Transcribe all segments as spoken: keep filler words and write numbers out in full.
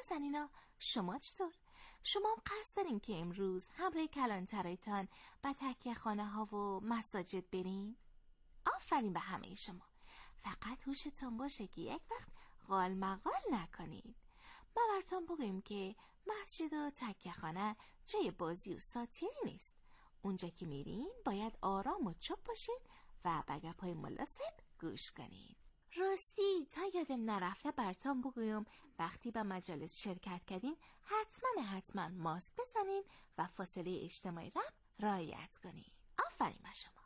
نازنینا، شما چطور؟ شما هم قصد دارین که امروز همراه کلانترایتان به تکیه خانه ها و مساجد برین؟ آفرین به همه شما. فقط هوشتون باشه که یک وقت قال مقال نکنید. ما براتون بگویم که مسجد و تکیه خانه جای بازی و ساتیری نیست. اونجا که میرین باید آرام و چوب باشین و به گپ‌های مناسب گوش کنین. راستی تا یادم نرفته براتون بگویم وقتی به مجالس شرکت کردین حتما حتما ماسک بزنین و فاصله اجتماعی را رعایت کنین. آفرین به شما.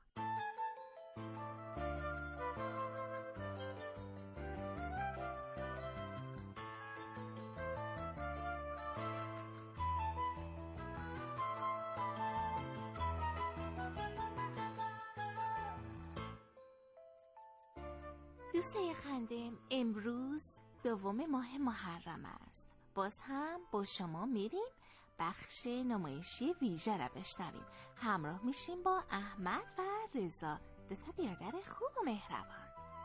دوستای خندم، امروز دوم ماه محرم است. باز هم با شما میریم بخش نمایشی ویژه را بشنویم. همراه میشیم با احمد و رضا، دو تا برادر خوب و مهربان.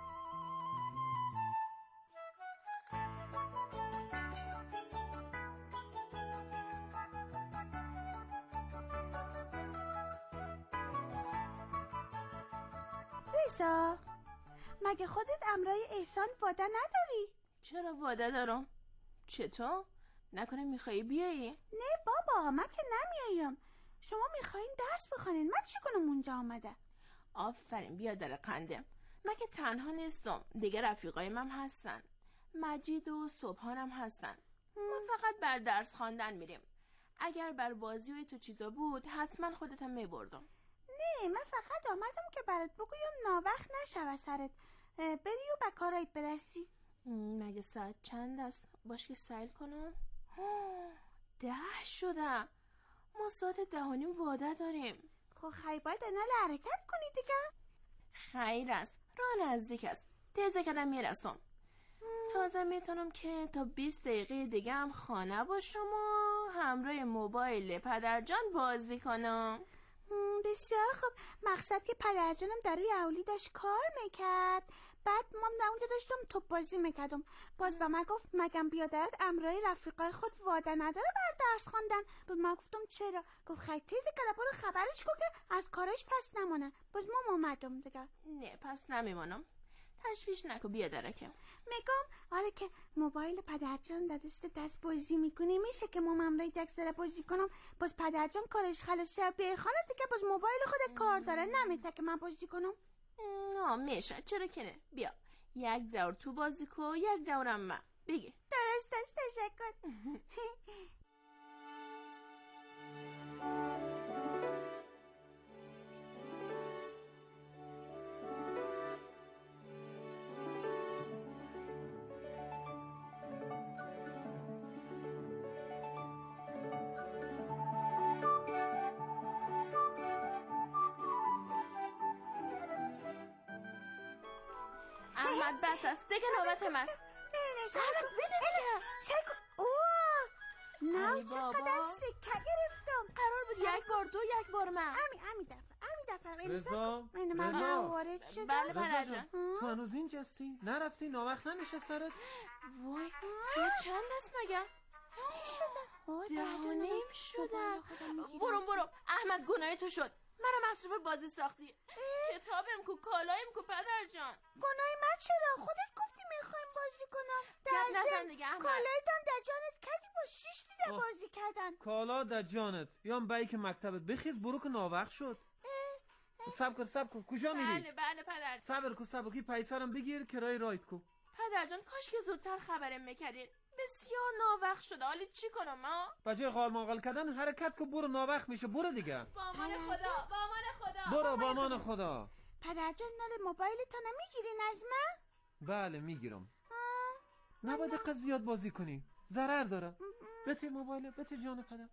رضا، مگه خودت امرای احسان واده نداری؟ چرا واده دارم؟ چطور؟ نکنه میخوایی بیایی؟ نه بابا، من که نمیایم. شما میخواین درس بخونین، من چی کنم اونجا آمده؟ آفرین بیادر قندم. من که تنها نیستم، دیگه رفیقایم هم هستن. مجید و صبحان هم هستن. ما فقط بر درس خواندن میریم. اگر بر بازی و تو چیزا بود حتما خودتم میبردم. نه، من فقط آمدم که برات بگویم ناوقت نشوه سرت، بری و به کارایت برسی. مگه ساعت چند است؟ باش که سیل کنم. ده شده. ما ساعت ده و نیم واده داریم. خب خیلی باید انال حرکت کنی دیگه. خیر است، راه نزدیک است، تیزه کدم میرسم. تازه میتونم که تا بیست دقیقه دیگه هم خانه باشم و همراه موبایل پدرجان بازی کنم. بسیار خوب. مقصد که پدرجانم در روی اولی داشت کار میکرد، بعد ما در اونجا داشتم توپ بازی میکردم. باز به من گفت مگم بیادرت امرای رفیقای خود واده نداره بر درس خواندن؟ باز من گفتم چرا؟ گفت خیلی تیزه که برو خبرش کن که از کارش پس نمونه. باز ما اومدم دیگه. نه پس نمیمانم، تشویش نکو بیادره که میگم حالا که موبایل پدرجان در دست دست بازی میکنی میشه که ما ممرای دکس داره بازی کنم. باز پدرجان کارش خلاصه به خانه دیگه، باز موبایل خود کار داره، نمیته که من بازی کنم. نه میشه، چرا که نه. بیا یک دور تو بازی کن، یک دورم من. بگی درست است، تشکر. احمد بس است دیگه، نوبتم است. احمد بده دیگه. شکر. اوه نه چقدر سکه گرفتم. قرار بود یک بار تو یک بار من. امی امی دفعه امی دفعه رضا رضا وارد شد. بله پدرجان. تو هنوز اینجا هستی؟ نرفتی؟ ناوقت نمیشه سرت؟ وای ساعت چند است مگه؟ چی شده؟ ده و نیم شده. برو برو احمد، گناه تو شد. مرا مصروف بازی ساختی. کتابم کو، کالایم کو پدرجان. گناه من چرا؟ خودت گفتی میخوایم بازی کنم. گپ نزن دیگه احمد. کالایتان در جانت کردی با شیش دیده بازی کردن. کالا در جانت یا بایی که مکتبت بخیز برو که ناوقت شد. صبر کن صبر کن، کجا میری؟ بله بله پدرجان. صبر کن صبر کن، پیسارم بگیر کرای رایت کو. پدرجان کاش که زودتر خبرم میکردین. بسیار ناوقت شده، حالی چی کنم ها؟ بجای غال ماغل کردن حرکت کو، برو ناوقت میشه، برو دیگه. با امان خدا، با امان خدا. برو با امان خدا. پدرجان نال موبایلتو نمیگیرین از من؟ بله میگیرم. نباید دقیق زیاد بازی کنی، ضرر داره. بته موبایل، بته جان پدر.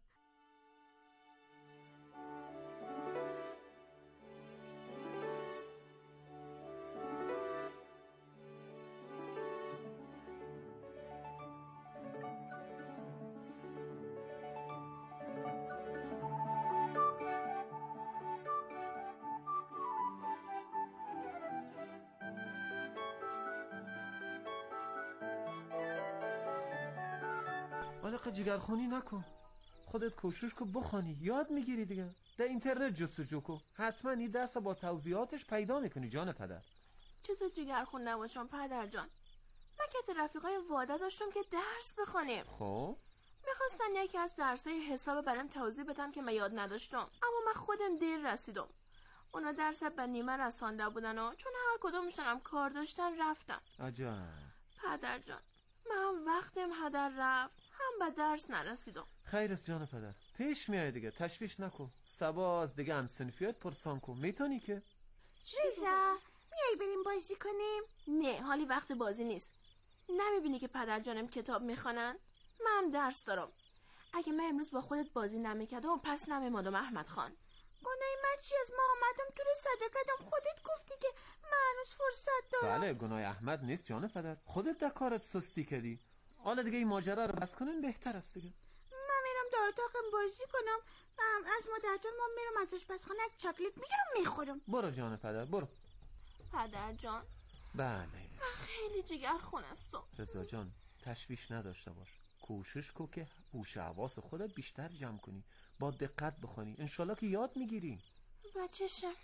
آلقه جگرخونی نکن، خودت کوشش کن بخوانی، یاد میگیری دیگه. در اینترنت جستجو کن، حتما این درس با توضیحاتش پیدا میکنی جان پدر. چطور جگرخون نباشم پدر جان؟ من که رفیقای واده داشتم که درس بخونیم. خب میخواستن یکی از درسای حساب برام توضیح بدم که من یاد نداشتم، اما من خودم دیر رسیدم. اونا درس به نیمه رسانده بودن و چون هر کدومشون هم کار داشتن رفتن. عجب. پدر جان من هم وقتم هدر رفت، هم به درس نرسیدم. خیرست جان پدر، پیش میای دیگه، تشویش نکن. سباز دیگه هم سنفیات پرسان کن، میتونی که؟ ریزا میای بریم بازی کنیم؟ نه حالی وقت بازی نیست. نمیبینی که پدر جانم کتاب میخوانن؟ من هم درس دارم. اگه من امروز با خودت بازی نمیکردم پس نمیمادم احمد خان. گناه من چی از ما آمدم تو رو صدا کردم؟ خودت گفتی که من هنوز فرصت دارم. بله گناه احمد نیست جان پدر، خودت در کارت سستی کردی. حالا دیگه این ماجرا رو بس کنن بهتر است دیگه. من میرم در اتاقم بازی کنم. از مادر جان ما میرم از آشپزخانه چاکلیت میگیرم میخورم. برو جان پدر برو. پدر جان بله من خیلی جگرخون هستم. رضا جان تشویش نداشته باش، کوشش کن که هوش حواس خودت بیشتر جمع کنی، با دقت بخونی، انشالله که یاد میگیری. بچه‌شم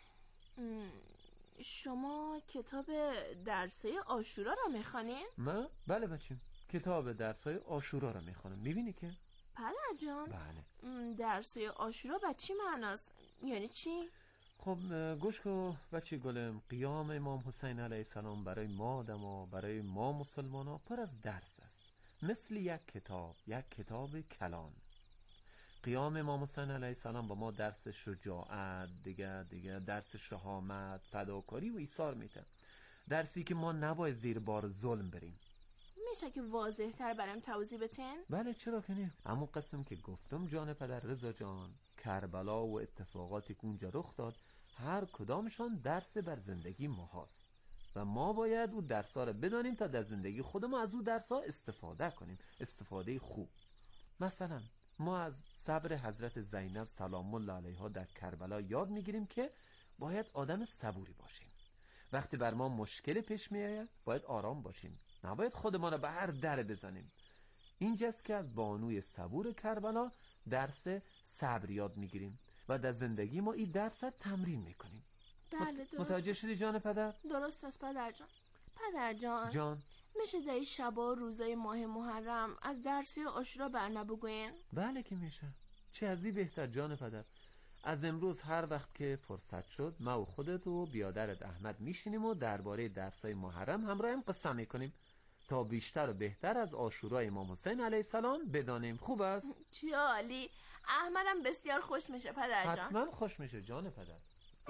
شما کتاب درسای عاشورا رو میخوانین؟ من؟ بله بچیم، کتاب درسای عاشورا رو میخوانم، میبینی که؟ پدر جان بله. درسای عاشورا به چی معناست؟ یعنی چی؟ خب گوش کن بچه گلم، قیام امام حسین علیه السلام برای ما آدما، برای ما مسلمانا پر از درس است، مثل یک کتاب، یک کتاب کلان. قیام امام حسین علیه السلام با ما درس شجاعت، دیگه دیگه درس شهامت، فداکاری و ایثار میده، درسی که ما نباید زیر بار ظلم بریم. میشه که واضح تر برام توضیح بتین؟ بله چرا که نه. اما قسم که گفتم جان پدر رضا جان، کربلا و اتفاقاتی که اونجا رخ داد هر کدامشان درس بر زندگی ما هاست و ما باید او درسا رو بدانیم تا در زندگی خودمون از او درسا استفاده کنیم، استفاده خوب. مثلا ما از صبر حضرت زینب سلام الله علیها در کربلا یاد میگیریم که باید آدم صبوری باشیم. وقتی بر ما مشکل پیش میآید باید آرام باشیم، نباید خودمان رو به هر در بزنیم. اینجاست که از بانوی صبور کربلا درس صبر یاد میگیریم و در زندگی ما این درس رو تمرین میکنیم. بله درست. متوجه شدی جان پدر؟ درست است پدر جان. پدر جان جان میشه در این شبا روزای ماه محرم از درسی عاشورا برنامه بگوین؟ بله که میشه، چه از این بهتر جان پدر. از امروز هر وقت که فرصت شد ما و خودت و بیادرت احمد میشینیم و درباره درسای محرم همراه هم قصه میکنیم تا بیشتر و بهتر از عاشورای امام حسین علیه السلام بدانیم. خوب است؟ چه عالی. احمدم بسیار خوش میشه پدر جان. حتما خوش میشه جان پدر.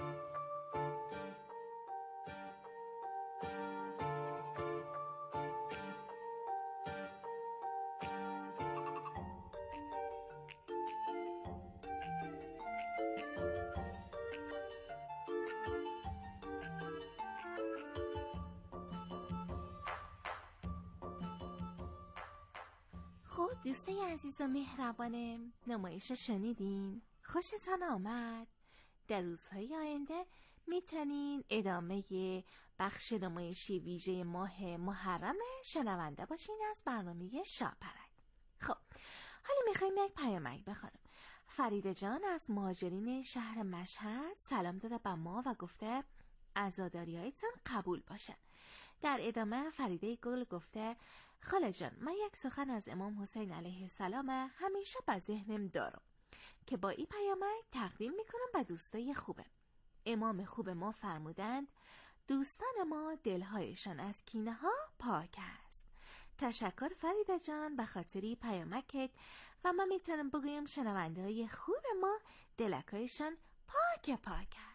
خب دوستای عزیز و مهربانم، نمایش شنیدین؟ خوشتان آمد؟ در روزهای آینده میتونین ادامه بخش نمایشی ویژه ماه محرم شنونده باشین از برنامه شاپرک. خب حالا میخوایم یک پیامک بخونم. فریده جان از مهاجرین شهر مشهد سلام داده به ما و گفته عزاداریایتان قبول باشه. در ادامه فریده گل گفته خاله جان من یک سخن از امام حسین علیه السلام همیشه به ذهنم دارم که با این پیامک تقدیم میکنم به دوستای خوبه. امام خوب ما فرمودند دوستان ما دلهایشان از کینه ها پاک است. تشکر فریده جان به خاطری پیامکت و من میتونم بگویم شنونده های خوب ما دلکایشان پاک پاک است.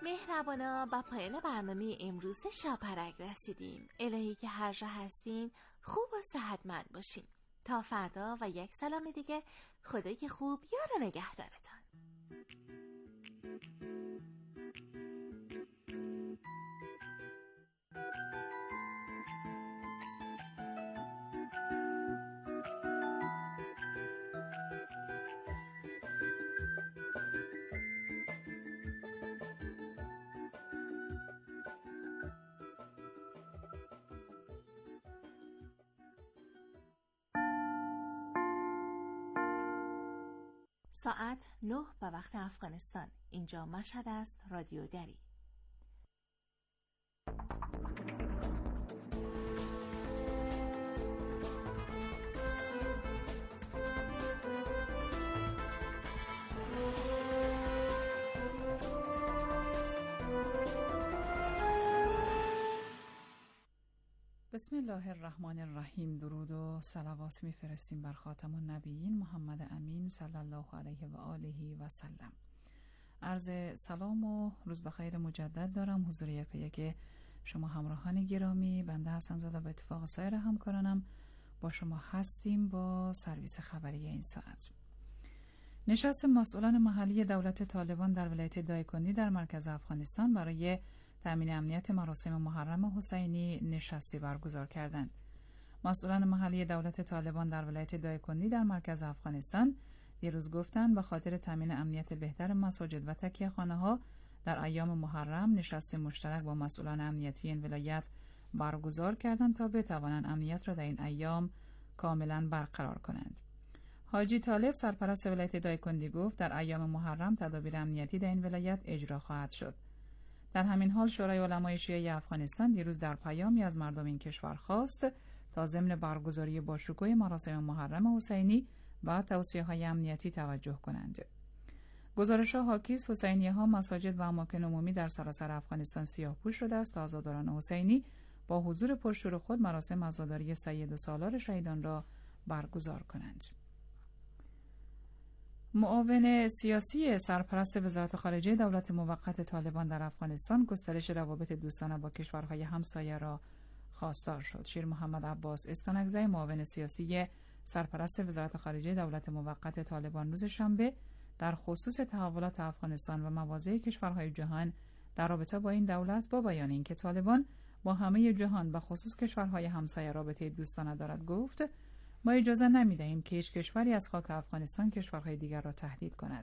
مهربانا با پایان برنامه امروز شاپرک رسیدیم. الهی که هر جا هستین خوب و صحتمند باشین. تا فردا و یک سلام دیگه، خدای خوب یار و نگهدارتان. ساعت نه به وقت افغانستان. اینجا مشهد است، رادیو دری. بسم الله الرحمن الرحیم. درود و صلوات میفرستیم بر خاتم النبیین محمد امین صلی الله علیه و آله و سلم. عرض سلام و روز بخیر مجدد دارم حضور یک یک شما همراهان گرامی. بنده حسن زاده به اتفاق سایر همکارانم با شما هستیم با سرویس خبری این ساعت. نشست مسئولان محلی دولت طالبان در ولایت دایکندی در مرکز افغانستان برای تامین امنیت مراسم محرم حسینی نشستی برگزار کردند. مسئولان محلی دولت طالبان در ولایت دایکندی در مرکز افغانستان دیروز گفتند به خاطر تامین امنیت بهتر مساجد و تکیه‌خانه‌ها در ایام محرم نشست مشترک با مسئولان امنیتی این ولایت برگزار کردند تا بتوانند امنیت را در این ایام کاملا برقرار کنند. حاجی طالب سرپرست ولایت دایکندی گفت در ایام محرم تدابیر امنیتی در این ولایت اجرا خواهد شد. در همین حال شورای علمای شیعه افغانستان دیروز در پیامی از مردم این کشور خواست تا ضمن برگزاری باشکوه مراسم محرم حسینی و توصیه‌های امنیتی توجه کنند. گزارش‌ها حاکیست حسینی‌ها مساجد و اماکن عمومی در سراسر افغانستان سیاه‌پوش شده است تا عزاداران حسینی با حضور پرشور خود مراسم عزاداری سید و سالار شهیدان را برگزار کنند. معاون سیاسی سرپرست وزارت خارجه دولت موقت طالبان در افغانستان گسترش روابط دوستانه با کشورهای همسایه را خواستار شد. شیر محمد عباس استانکزی معاون سیاسی سرپرست وزارت خارجه دولت موقت طالبان روز شنبه در خصوص تحولات افغانستان و مواضع کشورهای جهان در رابطه با این دولت با بیان اینکه طالبان با همه جهان به خصوص کشورهای همسایه رابطه دوستانه دارد گفت: ما اجازه نمی‌دهیم که هیچ کشوری از خاک افغانستان کشورهای دیگر را تهدید کند.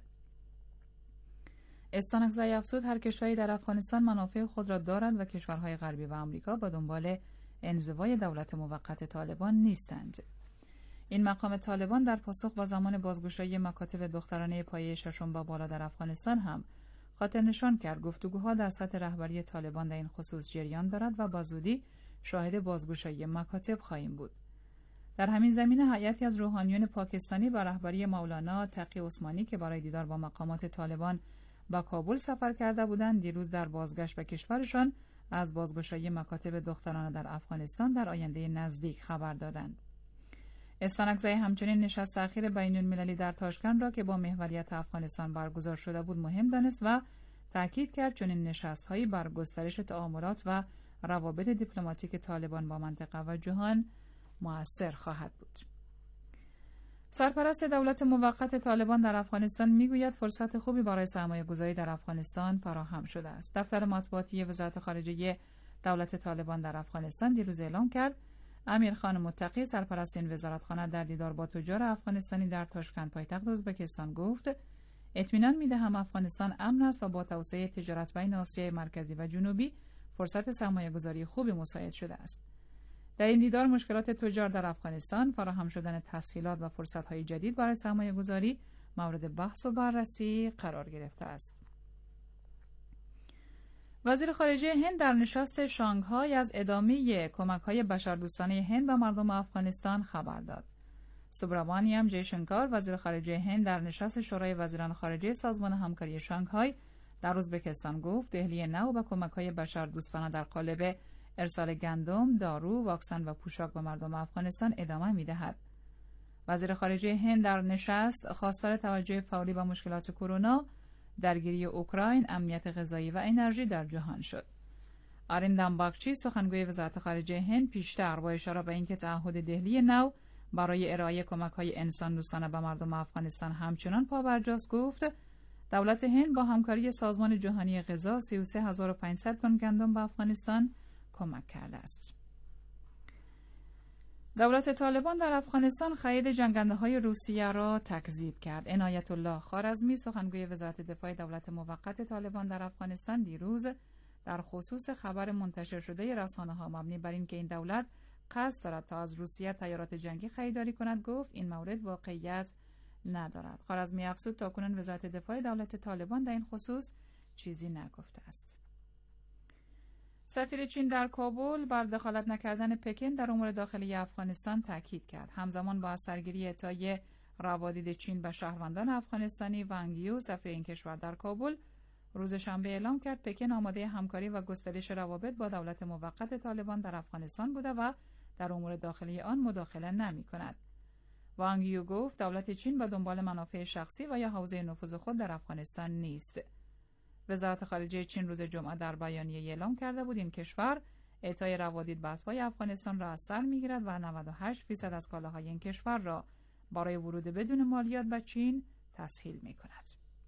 استانکزی افزود هر کشوری در افغانستان منافع خود را دارد و کشورهای غربی و آمریکا با دنبال انزوای دولت موقت طالبان نیستند. این مقام طالبان در پاسخ با زمان بازگشایی مکاتب دخترانه پایه ششم با بالا در افغانستان هم خاطر نشان کرد گفتگوها در سطح رهبری طالبان در این خصوص جریان دارد و با زودی شاهد بازگشایی مکاتب خواهیم بود. در همین زمینه هیئتی از روحانیون پاکستانی با رهبری مولانا تقی عثمانی که برای دیدار با مقامات طالبان با کابل سفر کرده بودند دیروز در بازگشت به کشورشان از بازگشایی مکاتب دخترانه در افغانستان در آینده نزدیک خبر دادند. استانکزی همچنین نشست اخیر بین المللی در تاشکند را که با محوریت افغانستان برگزار شده بود مهم دانست و تاکید کرد چنین نشست‌هایی بر گسترش تعاملات و روابط دیپلماتیک طالبان با منطقه و جهان مؤثر خواهد بود. سرپرست دولت موقت طالبان در افغانستان میگوید فرصت خوبی برای سرمایه گذاری در افغانستان فراهم شده است. دفتر مطبوعاتی وزارت خارجه دولت طالبان در افغانستان دیروز اعلام کرد امیرخان متقی سرپرست این وزارتخانه در دیدار با تجار افغانستانی در تاشکند پایتخت ازبکستان گفت اطمینان میدهم افغانستان امن است و با توسعه تجارت بین آسیای مرکزی و جنوبی فرصت سرمایه گذاری خوبی مساعد شده است. در این دیدار مشکلات تجار در افغانستان، فراهم شدن تسهیلات و فرصت‌های جدید برای سرمایه‌گذاری مورد بحث و بررسی قرار گرفته است. وزیر خارجه هند در نشست شانگهای از ادامه کمک‌های بشردوستانه هند به مردم افغانستان خبر داد. سوبرامانیام جیشنکار وزیر خارجه هند در نشست شورای وزیران خارجه سازمان همکاری شانگهای در ازبکستان گفت دهلی نو به کمک‌های بشردوستانه در قالب ارسال گندم، دارو، واکسن و پوشاک به مردم افغانستان ادامه می‌دهد. وزیر خارجه هند در نشست خواستار توجه فوری به مشکلات کرونا درگیری اوکراین، امنیت غذایی و انرژی در جهان شد. آریندام باگچی سخنگوی وزارت خارجه هند پیشتر با اشاره به اینکه تعهد دهلی نو برای ارائه کمک‌های انسان دوستانه به مردم افغانستان همچنان پابرجاست گفت دولت هند با همکاری سازمان جهانی غذا سی و سه هزار و پانصد تن گندم به افغانستان کمک کرده است. دولت طالبان در افغانستان خرید جنگنده‌های روسیه را تکذیب کرد. عنایت الله خوارزمی سخنگوی وزارت دفاع دولت موقت طالبان در افغانستان دیروز در خصوص خبر منتشر شده رسانه‌ها مبنی بر اینکه این دولت قصد دارد تا از روسیه تیارات جنگی خریداری کند گفت این مورد واقعیت ندارد. خوارزمی افزود تاکنون وزارت دفاع دولت طالبان در این خصوص چیزی نگفته است. سفیر چین در کابل بر دخالت نکردن پکن در امور داخلی افغانستان تاکید کرد. همزمان با سرگیری اعطای روادید چین به شهروندان افغانستانی، وانگ یو سفیر این کشور در کابل روز شنبه اعلام کرد پکن آماده همکاری و گسترش روابط با دولت موقت طالبان در افغانستان بوده و در امور داخلی آن مداخله نمی کند. وانگ یو گفت دولت چین به دنبال منافع شخصی و یا حوزه نفوذ خود در افغانستان نیست. وزارت خارجه چین روز جمعه در بیانیه اعلام کرده بود این کشور اعطای روادید به اتباع افغانستان را از سر می‌گیرد و نود و هشت درصد از کالاهای این کشور را برای ورود بدون مالیات به چین تسهیل می‌کند.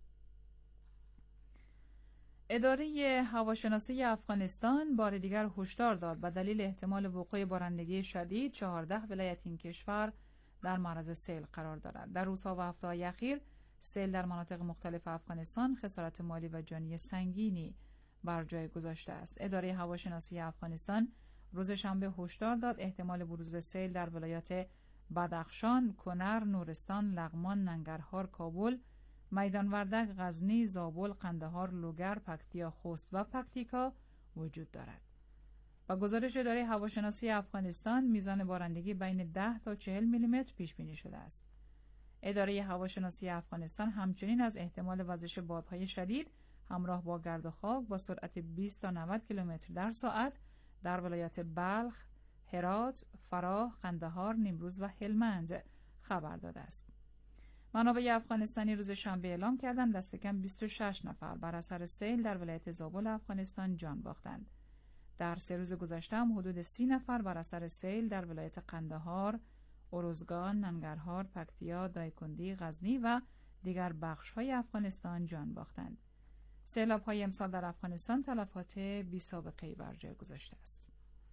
اداره هواشناسی افغانستان بار دیگر هشدار داد به دلیل احتمال وقوع بارندگی شدید چهارده ولایت این کشور در معرض سیل قرار دارد. در روزها و هفته‌های اخیر سیل در مناطق مختلف افغانستان خسارت مالی و جانی سنگینی بر جای گذاشته است. اداره هواشناسی افغانستان روز شنبه هشدار داد احتمال بروز سیل در ولایات بدخشان، کنر، نورستان، لغمان، ننگرهار، کابل، میدان وردک، غزنی، زابل، قندهار، لوگر، پکتیا، خوست و پکتیکا وجود دارد. با گزارش اداره هواشناسی افغانستان میزان بارندگی بین ده تا چهل میلیمتر پیش بینی شده است. اداره هواشناسی افغانستان همچنین از احتمال وزش بادهای شدید همراه با گرد و خاک با سرعت بیست تا نود کیلومتر در ساعت در ولایات بلخ، هرات، فراه، قندهار، نیمروز و هلمند خبر داده است. منابع افغانستانی روز شنبه اعلام کردند دست کم بیست و شش نفر بر اثر سیل در ولایت زابل افغانستان جان باختند. در سه روز گذشته هم حدود سی نفر بر اثر سیل در ولایت قندهار، ارزگان، ننگرهار، پکتیا، دایکندی، غزنی و دیگر بخش‌های افغانستان جان باختند. سیلاب‌های امسال در افغانستان تلفات بی سابقه‌ای بر جای گذاشته است.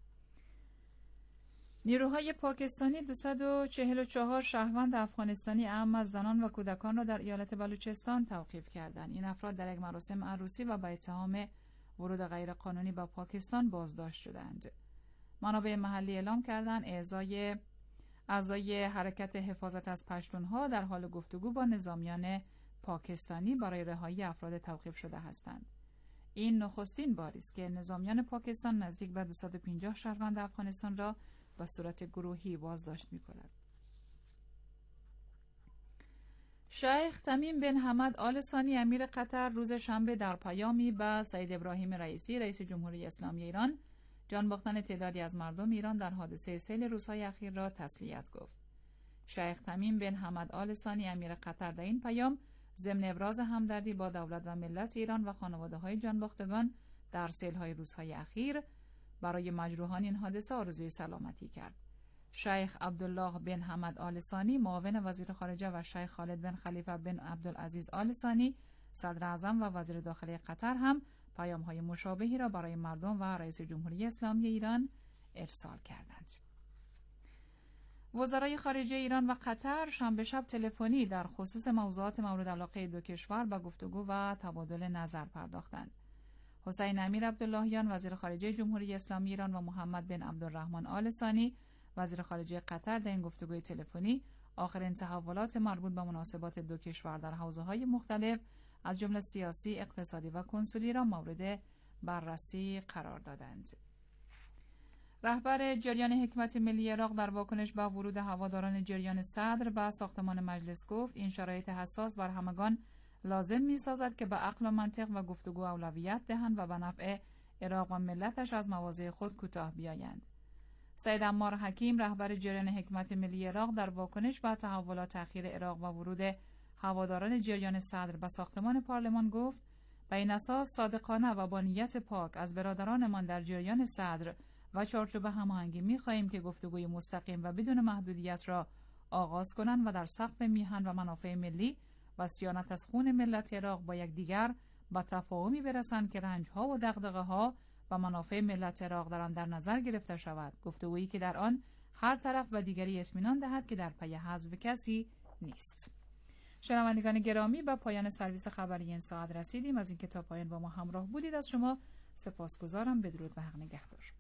نیروهای پاکستانی دویست و چهل و چهار شهروند افغانستانی اعم از زنان و کودکان را در ایالت بلوچستان توقیف کردند. این افراد در یک مراسم عروسی و به اتهام ورود غیرقانونی به پاکستان بازداشت شدند. منابع محلی اعلام کردند اعضای اعضای حرکت حفاظت از پشتونها در حال گفتگو با نظامیان پاکستانی برای رهایی افراد توقیف شده هستند. این نخستین باری است که نظامیان پاکستان نزدیک به دویست و پنجاه شهروند افغانستان را به صورت گروهی بازداشت می‌کند. شیخ تمیم بن حمد آل ثانی امیر قطر روز شنبه در پیامی به سید ابراهیم رئیسی رئیس جمهوری اسلامی ایران جان باختن تعدادی از مردم ایران در حادثه سیل روزهای اخیر را تسلیت گفت. شیخ تمیم بن حمد آل ثانی امیر قطر در این پیام ضمن ابراز همدردی با دولت و ملت ایران و خانواده‌های جان باختگان در سیل‌های روزهای اخیر برای مجروحان این حادثه آرزوی سلامتی کرد. شیخ عبدالله بن حمد آل ثانی معاون وزیر خارجه و شیخ خالد بن خلیفه بن عبدالعزیز آل ثانی صدر اعظم و وزیر داخلی قطر هم پیام‌های مشابهی را برای مردم و رئیس جمهوری اسلامی ایران ارسال کردند. وزرای خارجه ایران و قطر شنبه شب تلفنی در خصوص موضوعات مورد علاقه دو کشور به گفتگو و تبادل نظر پرداختند. حسین امیر عبداللهیان وزیر خارجه جمهوری اسلامی ایران و محمد بن عبدالرحمن آل ثانی وزیر خارجه قطر در این گفتگوی تلفنی آخرین تحولات مربوط به مناسبات دو کشور در حوزه‌های مختلف از جمله سیاسی، اقتصادی و کنسولی را مورد بررسی قرار دادند. رهبر جریان حکمت ملی عراق در واکنش به ورود هواداران جریان صدر به ساختمان مجلس گفت این شرایط حساس بر همگان لازم می‌سازد که به عقل و منطق و گفتگو اولویت دهند و به نفع عراق و ملتش از مواضع خود کوتاه بیایند. سید عمار حکیم رهبر جریان حکمت ملی عراق در واکنش به تحولات اخیر عراق و ورود هواداران جریان صدر به ساختمان پارلمان گفت: به این اساس صادقانه و با نیت پاک از برادرانمان در جریان صدر و چارچوب هماهنگی می‌خواهیم که گفتگوی مستقیم و بدون محدودیت را آغاز کنند و در سقف میهن و منافع ملی و صیانت از خون ملت عراق با یکدیگر به تفاهمی برسند که رنج‌ها و دغدغه‌ها و منافع ملت عراق در آن در نظر گرفته شود. گفتگویی که در آن هر طرف به دیگری اطمینان دهد که در پی حذف کسی نیست. شنوندگان گرامی، به پایان سرویس خبری این ساعت رسیدیم. از اینکه تا پایان با ما همراه بودید از شما سپاسگزارم. بدرود و حق نگهدار.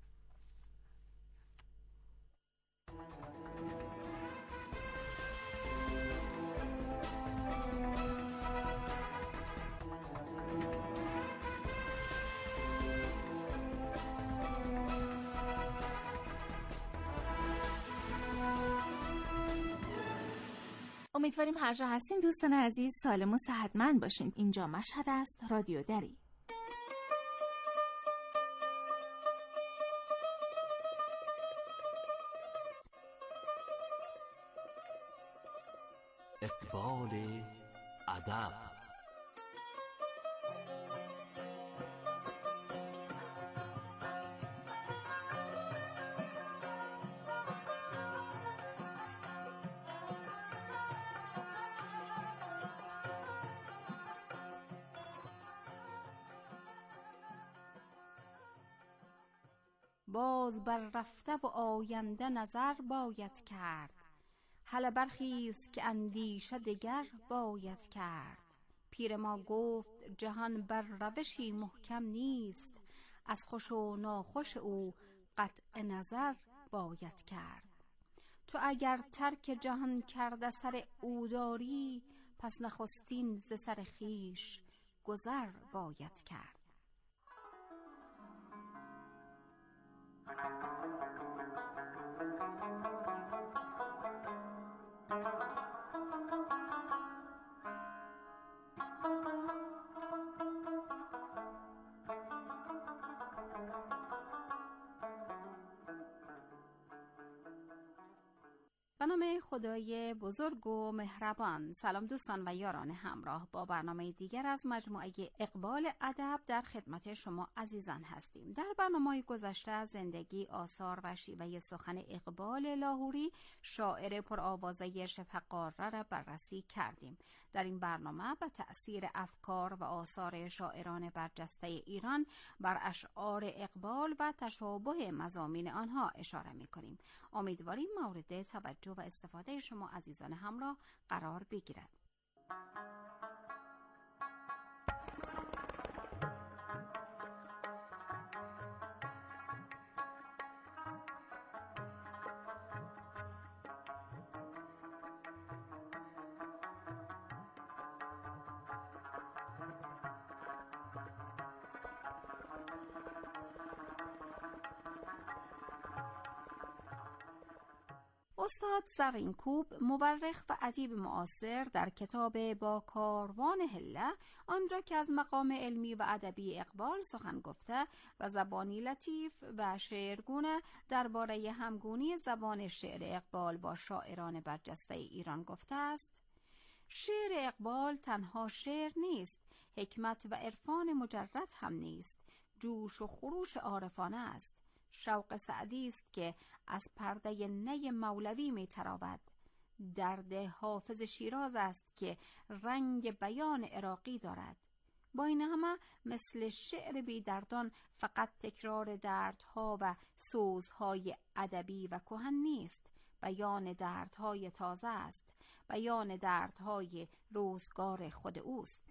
امیدواریم هر جا هستین دوستان عزیز سالم و صحتمند باشین. اینجا مشهد است، رادیو دری. اقبال ادب. باز بر رفته و آینده نظر باید کرد، هله برخیز که اندیشه دگر باید کرد. پیر ما گفت جهان بر روشی محکم نیست، از خوش و ناخوش او قطع نظر باید کرد. تو اگر ترک جهان کرده سر او داری، پس نخستین ز سر خویش گذر باید کرد. به نام خدای بزرگ و مهربان. سلام دوستان و یاران همراه با برنامه دیگر از مجموعه اقبال ادب در خدمت شما عزیزان هستیم. در برنامه گذشته از زندگی، آثار و شیوه سخن اقبال لاهوری، شاعر پرآوازه شبه قاره را بررسی کردیم. در این برنامه به تأثیر افکار و آثار شاعران برجسته ایران بر اشعار اقبال و تشابه مضامین آنها اشاره می‌کنیم. امیدواریم مورد توجه و استفاده شما عزیزان همراه قرار بگیرد. استاد زرینکوب، مورخ و ادیب معاصر، در کتاب با کاروان هله، آنجا که از مقام علمی و ادبی اقبال سخن گفته و زبانی لطیف و شعرگونه درباره همگونی زبان شعر اقبال با شاعران برجسته ایران گفته است: شعر اقبال تنها شعر نیست، حکمت و عرفان مجرد هم نیست، جوش و خروش عارفانه است. شوق سعدی است که از پرده نی مولوی می تراود. درد حافظ شیراز است که رنگ بیان عراقی دارد. با این همه مثل شعر بی دردان فقط تکرار دردها و سوزهای ادبی و کهن نیست، بیان دردهای تازه است، بیان دردهای روزگار خود اوست.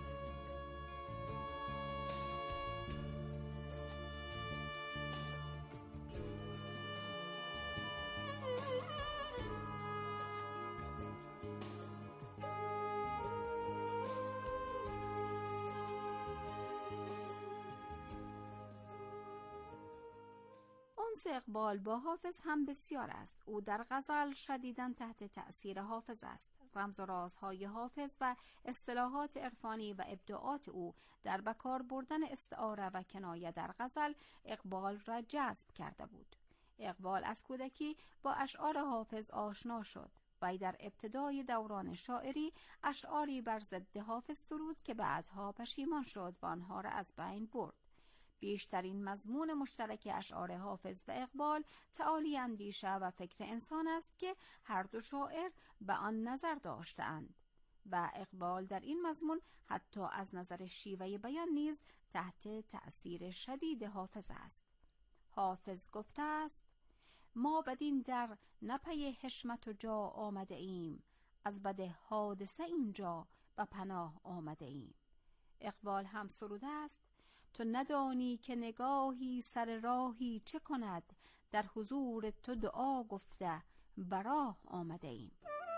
انس اقبال با حافظ هم بسیار است. او در غزل شدیداً تحت تأثیر حافظ است. رمز و رازهای حافظ و اصطلاحات عرفانی و ابداعات او در بکار بردن استعاره و کنایه در غزل اقبال را جذب کرده بود. اقبال از کودکی با اشعار حافظ آشنا شد. وی در ابتدای دوران شاعری اشعاری بر ضد حافظ سرود که بعدها پشیمان شد و آنها را از بین برد. بیشترین مضمون مشترک اشعار حافظ و اقبال تعالی اندیشه و فکر انسان است که هر دو شاعر به آن نظر داشتند و اقبال در این مضمون حتی از نظر شیوه بیان نیز تحت تأثیر شدید حافظ است. حافظ گفته است: ما بدین در نپی حشمت و جا آمده ایم، از بد حادثه اینجا به پناه آمده ایم. اقبال هم سروده است: تو ندانی که نگاهی سر راهی چه کند، در حضور تو دعا گفته براه آمده ایم.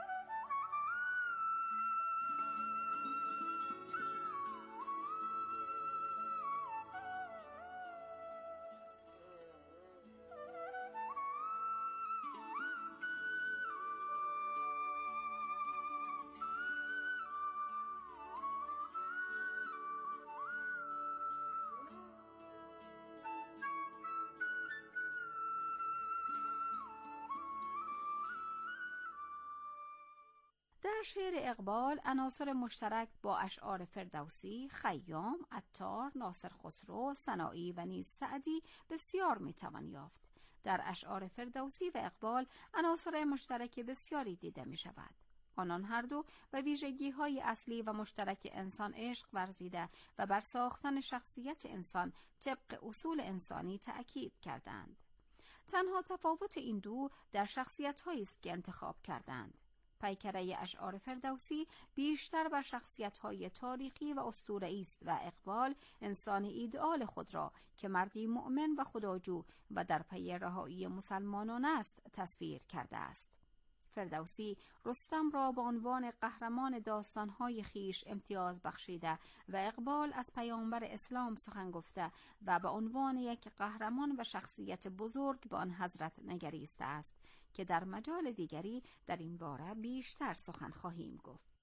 در شعر اقبال عناصر مشترک با اشعار فردوسی، خیام، عطار، ناصر خسرو، سنایی و نیز سعدی بسیار میتوان یافت. در اشعار فردوسی و اقبال عناصر مشترک بسیاری دیده می شود. آنان هر دو به ویژگی‌های اصلی و مشترک انسان عشق ورزیده و بر ساختن شخصیت انسان طبق اصول انسانی تأکید کردند. تنها تفاوت این دو در شخصیت‌هایی است که انتخاب کردند. پیکره اشعار فردوسی بیشتر بر شخصیت‌های تاریخی و اسطوره‌ای است و اقبال انسان ایدئال خود را که مردی مؤمن و خداجو و در پی رهایی مسلمانان است تصویر کرده است. فردوسی رستم را به عنوان قهرمان داستان‌های خیش امتیاز بخشیده و اقبال از پیامبر اسلام سخن گفته و به عنوان یک قهرمان و شخصیت بزرگ به آن حضرت نگریسته است که در مجال دیگری در این باره بیشتر سخن خواهیم گفت.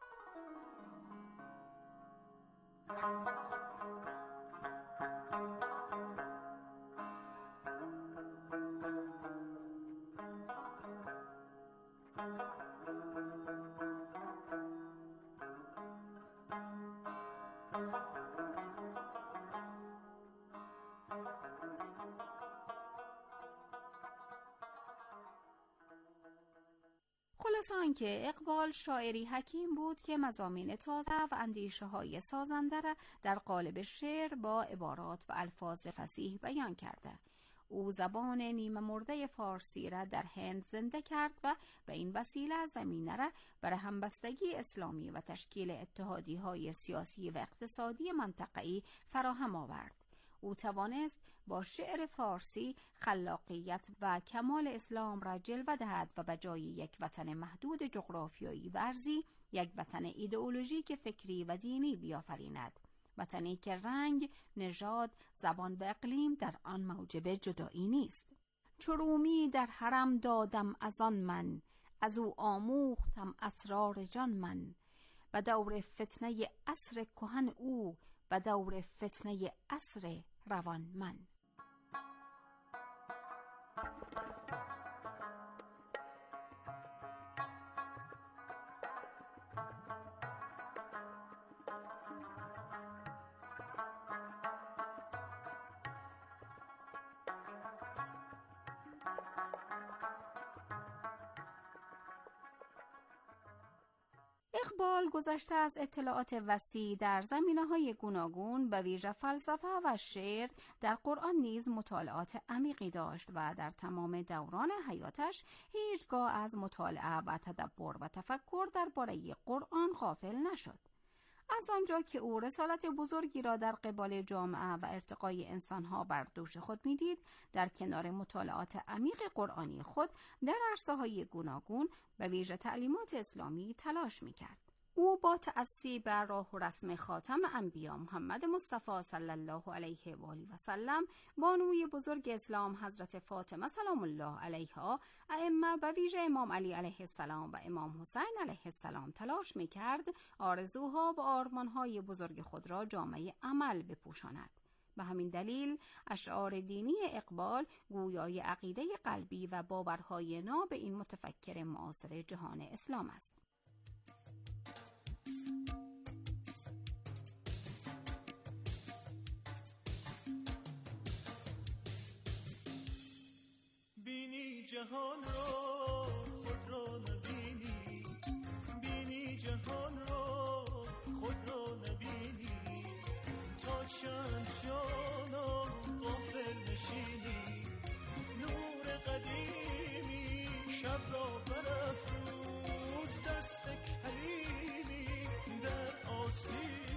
خلاصه آنکه اقبال شاعری حکیم بود که مضامین تازه و اندیشه های سازنده را در قالب شعر با عبارات و الفاظ فصیح بیان کرده. او زبان نیمه مرده فارسی را در هند زنده کرد و به این وسیله زمینه را برای همبستگی اسلامی و تشکیل اتحادی های سیاسی و اقتصادی منطقه‌ای فراهم آورد. او توانست با شعر فارسی خلاقیت و کمال اسلام را جلوه دهد و به جای یک وطن محدود جغرافیایی و ارضی یک وطن ایدئولوژیک فکری و دینی بیافریند، وطنی که رنگ، نژاد، زبان و اقلیم در آن موجب جدایی نیست. چرومی در حرم دادم از آن من، از او آموختم اسرار جان من، و دور فتنه عصر کهن او، و دور فتنه عصر روان من. اقبال گذشته از اطلاعات وسیع در زمینه‌های گوناگون به ویژه فلسفه و شعر در قرآن نیز مطالعات عمیقی داشت و در تمام دوران حیاتش هیچگاه از مطالعه و تدبر و تفکر درباره قرآن غافل نشد. از آنجا که او رسالت بزرگی را در قبال جامعه و ارتقای انسانها بر دوش خود می‌دید، در کنار مطالعات عمیق قرآنی خود در عرصه‌های گوناگون به ویژه تعلیمات اسلامی تلاش می‌کرد. او با تأسی بر راه و رسم خاتم انبیا محمد مصطفی صلی الله علیه و آله و سلم، بانوی بزرگ اسلام حضرت فاطمه سلام الله علیها، ائمه به ویژه امام علی علیه السلام و امام حسین علیه السلام تلاش می‌کرد آرزوها و آرمان‌های بزرگ خود را جامه عمل بپوشاند. به همین دلیل اشعار دینی اقبال گویای عقیده قلبی و باورهای ناب این متفکر معاصر جهان اسلام است. بینی جهان را خود را نبینی، بینی جهان را خود را نبینی، تا چند جانا غافل نشینی، نور قدیمی شب را برافروز، دست کلیمی در آستینی.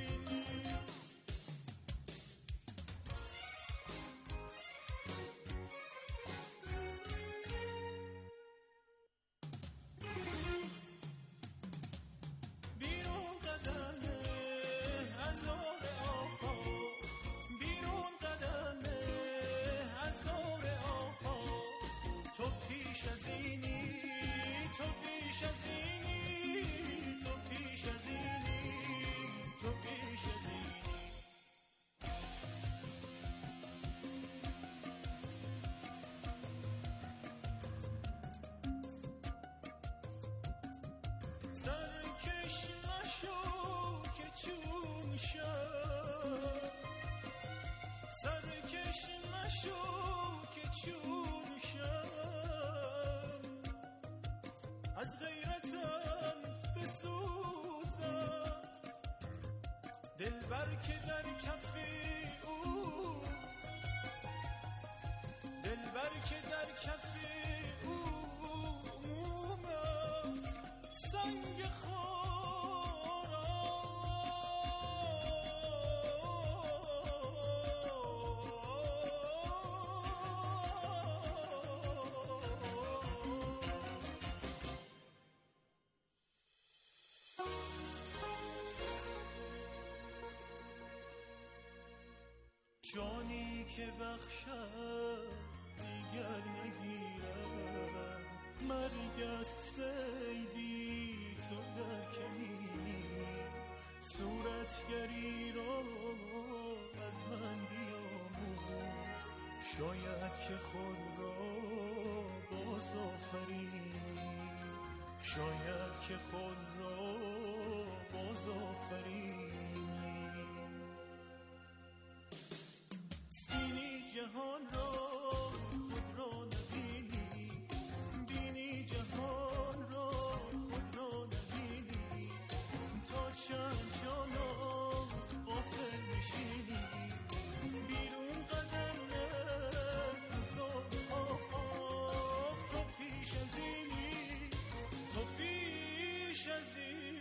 سرکش نشو که چون شد، سرکش نشو که چون شد، از غیرتم بسوزم، دلبر که در کف او، دلبر که در کف سنگ خورا. جانی که بخشد دیگر نگیرد، مرگ است صیدی تو در کمینی، صورتگری را از من بیاموز، شاید که خود را باز آفرینی، شاید که خود را باز آفرینی. بینی جهان را خود را نبینی، بینی جهان را خود را نبینی، تا چند جانا غافل نشینی، بیرون قدم نفزا آفاق، تو پیش از اینی، تو پیش از اینی.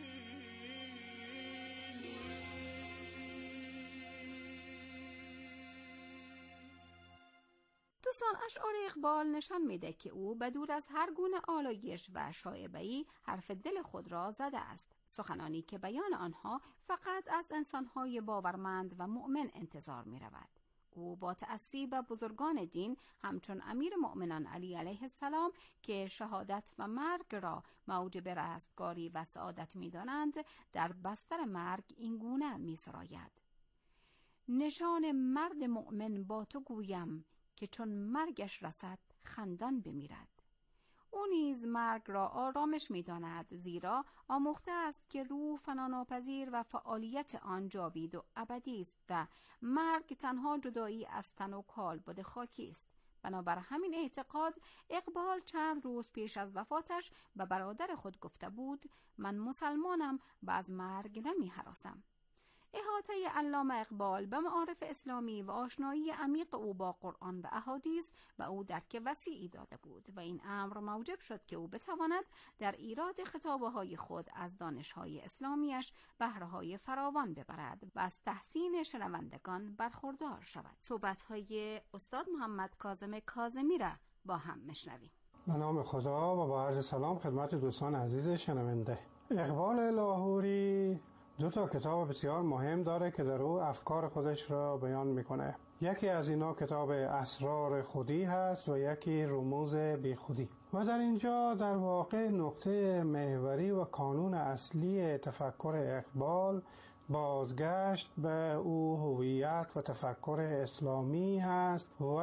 دوستان، اشعار اقبال نشان میده که او بدور از هر گونه آلایش و شایبه‌ای حرف دل خود را زده است، سخنانی که بیان آنها فقط از انسانهای باورمند و مؤمن انتظار می رود. او با تأسی به بزرگان دین همچون امیر مؤمنان علی علیه السلام که شهادت و مرگ را موجب رستگاری و سعادت می دانند، در بستر مرگ این گونه می سراید: نشان مرد مؤمن با تو گویم، که چون مرگش رسد خندان بمیرد. او نیز مرگ را آرامش می داند، زیرا آموخته است که روح فناناپذیر و فعالیت آن جاوید و ابدی است و مرگ تنها جدایی از تن و کالبد خاکی است. بنابر همین اعتقاد اقبال چند روز پیش از وفاتش به برادر خود گفته بود: من مسلمانم و از مرگ نمی هراسم. احاطه علامه اقبال به معارف اسلامی و آشنایی عمیق او با قرآن و احادیث و او درک وسیعی داده بود و این امر موجب شد که او بتواند در ایراد خطابه‌های خود از دانش‌های اسلامیش بهره‌های فراوان ببرد و از تحسین شنوندگان برخوردار شود. صحبت‌های استاد محمد کاظم کاظمی را با هم میشنویم. به نام خدا و با عرض سلام خدمت دوستان عزیز شنونده. اقبال لاهوری دو تا کتاب بسیار مهم داره که در او افکار خودش را بیان میکنه. یکی از اینا کتاب اسرار خودی هست و یکی رموز بی خودی. و در اینجا در واقع نقطه محوری و کانون اصلی تفکر اقبال بازگشت به او هویت و تفکر اسلامی هست و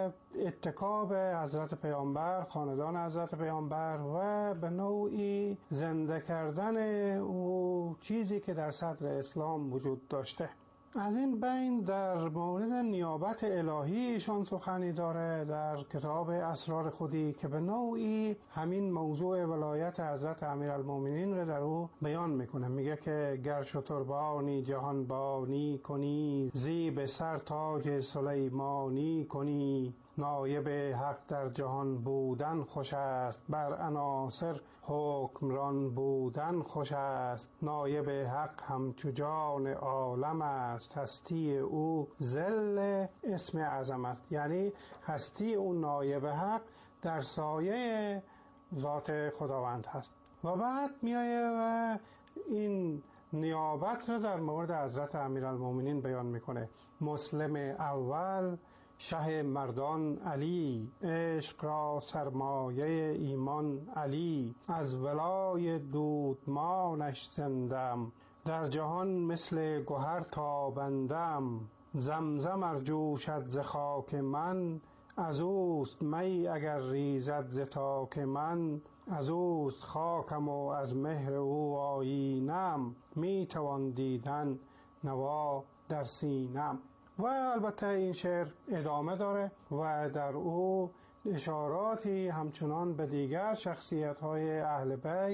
اتکا به حضرت پیامبر، خاندان حضرت پیامبر و به نوعی زنده کردن او چیزی که در صدر اسلام وجود داشته. از این بین در مورد نیابت الهی ایشان سخنی داره در کتاب اسرار خودی که به نوعی همین موضوع ولایت حضرت امیرالمومنین رو در او بیان میکنه. میگه که گر شتربانی جهان بانی کنی، زیب سر تاج سلیمانی کنی، نایب حق در جهان بودن خوش است، بر عناصر حکمران بودن خوش است، نایب حق همچو جان عالم است، هستی او ذل اسم اعظم است. یعنی هستی اون نایب حق در سایه ذات خداوند هست. و بعد میایه و این نیابت رو در مورد حضرت امیرالمومنین بیان میکنه. مسلم اول شه مردان علی، عشق را سرمایه ایمان علی، از ولای دودمانش زندم، در جهان مثل گوهر تابندم، زمزم ار جوشد ز خاک من، از اوست می اگر ریزد ز تاک من، از اوست خاکم و از مهر او آیینم، می توان دیدن نوا در سینم. و البته این شعر ادامه داره و در او اشاراتی همچنان به دیگر شخصیت‌های اهل بیت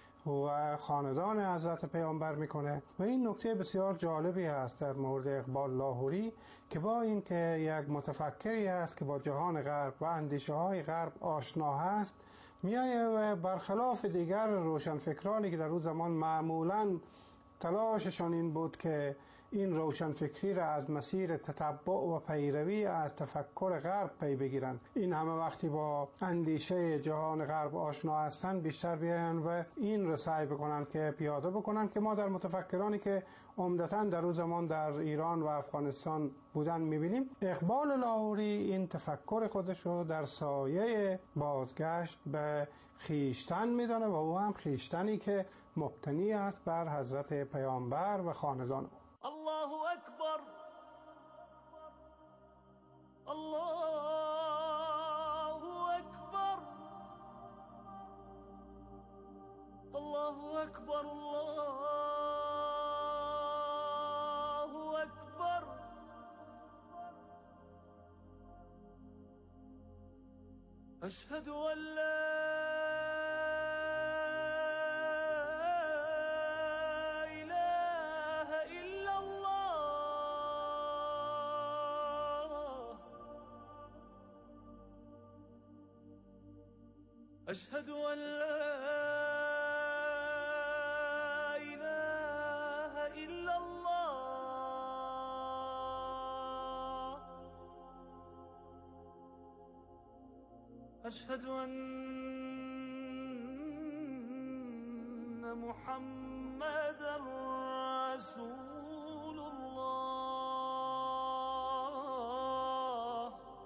و خاندان حضرت پیامبر میکنه. و این نکته بسیار جالبی هست در مورد اقبال لاهوری که با این که یک متفکری هست که با جهان غرب و اندیشه های غرب آشنا هست، میایه و برخلاف دیگر روشنفکرانی که در اون زمان معمولاً تلاششان این بود که این روشنفکری را از مسیر تتبع و پیروی از تفکر غرب پی بگیرن، این همه وقتی با اندیشه جهان غرب آشنا هستن بیشتر بیان و این را سعی بکنن که پیاده بکنن که ما در متفکرانی که عمدتاً در اون زمان در ایران و افغانستان بودن میبینیم. اقبال لاهوری این تفکر خودش رو در سایه بازگشت به خیشتن میدانه و او هم خیشتنی که مبتنی است بر حضرت پیامبر و خاندان. الله اکبر، الله اکبر، الله اکبر، الله اکبر. اشهد ان لا أشهد أن لا إله إلا الله. أشهد أن محمدًا رسول الله.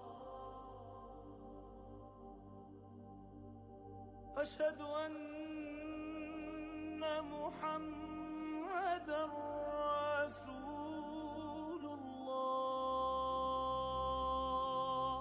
أشهد أن محمدًا رسول الله.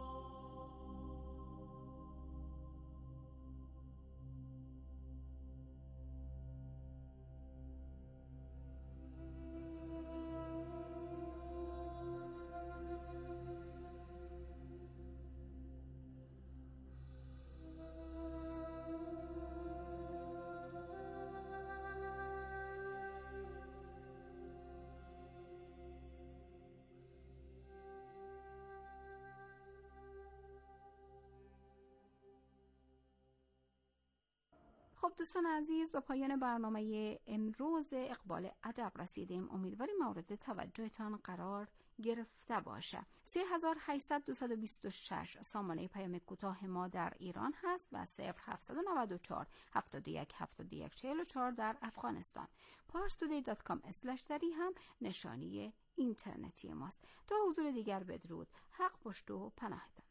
خب دوستان عزیز، به پایان برنامه امروز اقبال ادب رسیدیم. امیدواریم مورد توجهتان قرار گرفته باشه. سه هزار و هشتصد و بیست و شش سامانه پیام کوتاه ما در ایران هست و صفر هفتصد و نود و چهار هفتاد و یک هفتاد و یک چهل و چهار در افغانستان. پارس تودی دات کام اسلش دری هم نشانی اینترنتی ماست. تا حضور دیگر بدرود. حق پشت و پناهتان.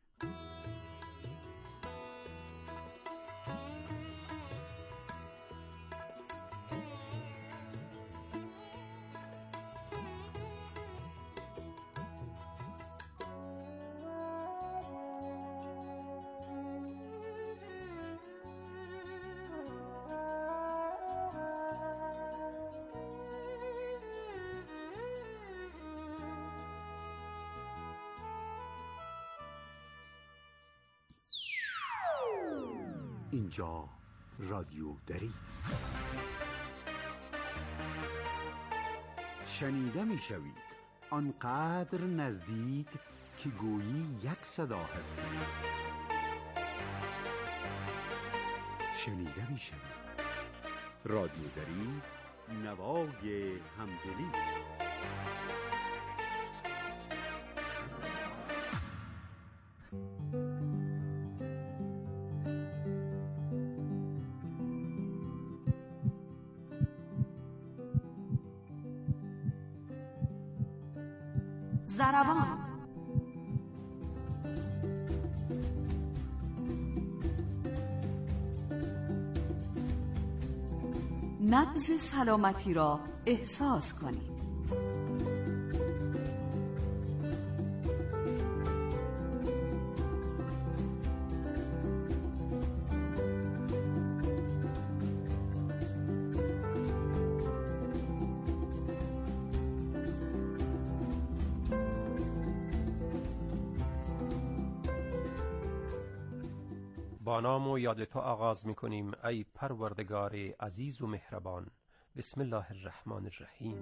اینجا رادیو دری است. شنیده می شوید آنقدر نزدیک که گویی یک صدا هستید. شنیده می شوید رادیو دری، نوای همدلی. زربان. نبض سلامتی را احساس کنید. با نام و یاد تو آغاز می کنیم ای پروردگار عزیز و مهربان. بسم الله الرحمن الرحیم.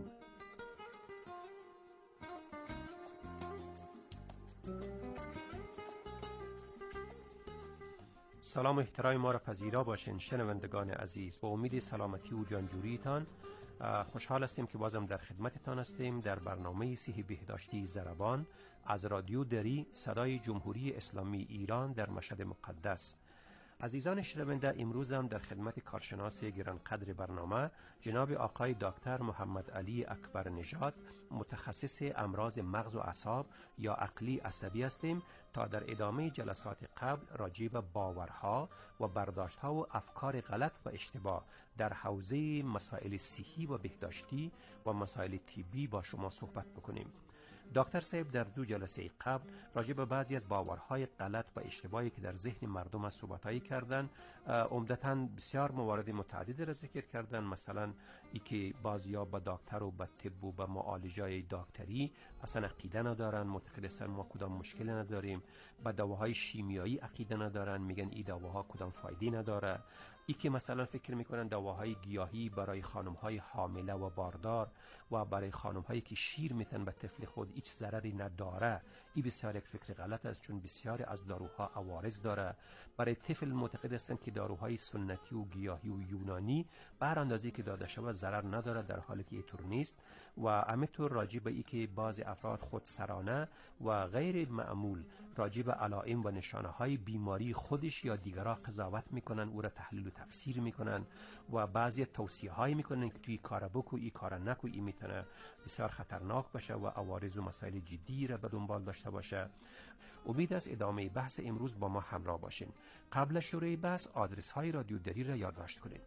سلام و احترام ما را پذیرا باشین شنوندگان عزیز. با امید سلامتی و جانجوریتان خوشحال هستیم که بازم در خدمتتان هستیم در برنامه صحی بهداشتی زربان از رادیو دری، صدای جمهوری اسلامی ایران در مشهد مقدس. عزیزان شنونده، امروز هم در خدمت کارشناس گرانقدر برنامه جناب آقای دکتر محمد علی اکبر نژاد، متخصص امراض مغز و اعصاب یا عقلی عصبی هستیم تا در ادامه جلسات قبل راجع به باورها و برداشت‌ها و افکار غلط و اشتباه در حوزه مسائل صحی و بهداشتی و مسائل طبی با شما صحبت بکنیم. دکتر صاحب در دو جلسه قبل راجع به بعضی از باورهای غلط و اشتباهی که در ذهن مردم از صحبتایی کردن، عمدتاً بسیار موارد متعدد را ذکر کردن، مثلا ای که بعضیا به دکتر و به طب و به معالجای دکتری اصلا عقیده ندارن، معتقد هستن ما کدام مشکلی نداریم، به دواهای شیمیایی عقیده ندارن، میگن این دواها کدام فایده نداره، ای که مثلا فکر میکنن دواهای گیاهی برای خانمهای حامله و باردار و برای خانمهایی که شیر میتن به طفل خود هیچ ضرری نداره. این بسیار یک فکر غلط است، چون بسیاری از داروها عوارض داره. برای طفل معتقد هستند که داروهای سنتی و گیاهی و یونانی بر اندازی که داده شود ضرر نداره، در حالی که اینطور نیست. و همینطور راجع به ای که بعضی افراد خودسرانه و غیر معمول راجع به علائم و نشانه های بیماری خودش یا دیگرها قضاوت میکنن، او را تحلیل و تفسیر میکنن و بعضی توصیه های میکنن که توی کار بکو، این کار نکو، این میتونه بسیار خطرناک باشه و عوارض و مسائل جدی را به دنبال داشته باشه. امید است ادامه بحث امروز با ما همراه باشین. قبل از شروع بحث آدرس های رادیو دری را یادداشت کنید.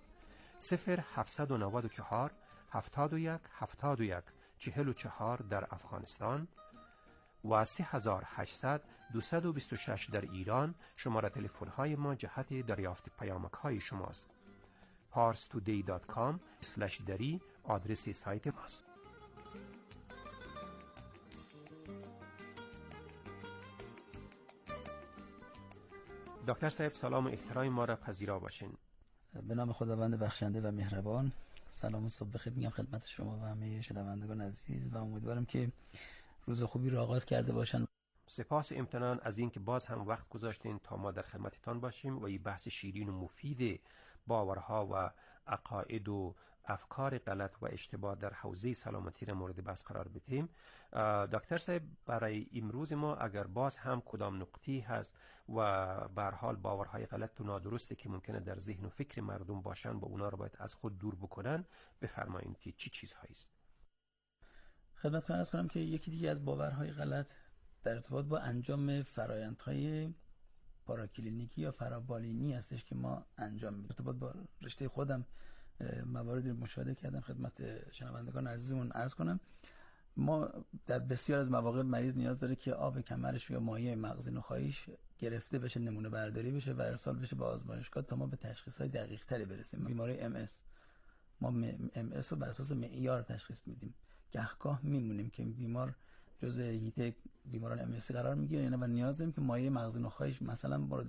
صفر هفتصد و نود و چهار هفتاد و یک هفتاد و یک چهل و چهار در افغانستان و سه هزار و هشتصد دویست و بیست و شش در ایران. شماره تلفن های ما جهت دریافت پیامک های شماست. پارس تودی دات کام اسلش دری آدرس سایت ماست. دکتر صاحب سلام و احترام ما را پذیرا باشین. به نام خداوند بخشنده و مهربان. سلام و صبح بخیر میگم خدمت شما و همه شنوندگان عزیز و امیدوارم که روز خوبی را آغاز کرده باشن. سپاس امتنان از این که باز هم وقت گذاشتین تا ما در خدمتتان باشیم و این بحث شیرین و مفید باورها و عقاید و افکار غلط و اشتباه در حوزه سلامتی را مورد بحث قرار بدیم. دکتر صاحب، برای امروز ما اگر باز هم کدام نقطی هست و به هر حال باورهای غلط و نادرستی که ممکنه در ذهن و فکر مردم باشن و اونا رو باید از خود دور بکنن، بفرمایید که چی چیزهایی است؟ خدمتتون عرض کنم که یکی دیگه از باورهای غلط در ارتباط با انجام فرآیندهای پاراکلینیکی یا فرابالینی هستش که ما انجام میدیم. ارتباط با رشته خودم مواردی مشاهده کردم، خدمت شنوندگان عزیزمون عرض کنم. ما در بسیار از مواقع مریض نیاز داره که آب کمرش یا مایع مغزی نخاعیش گرفته بشه، نمونه برداری بشه و ارسال بشه به آزمایشگاه تا ما به تشخیص‌های دقیق‌تری برسیم. بیماری ام اس ما ام اس رو بر اساس معیار تشخیص میدیم. گهگاه میمونیم که بیمار جزء هیته بیماران ام اس قرار میگیره، یعنی و نیاز داریم که مایع مغزی نخاعیش مثلا مورد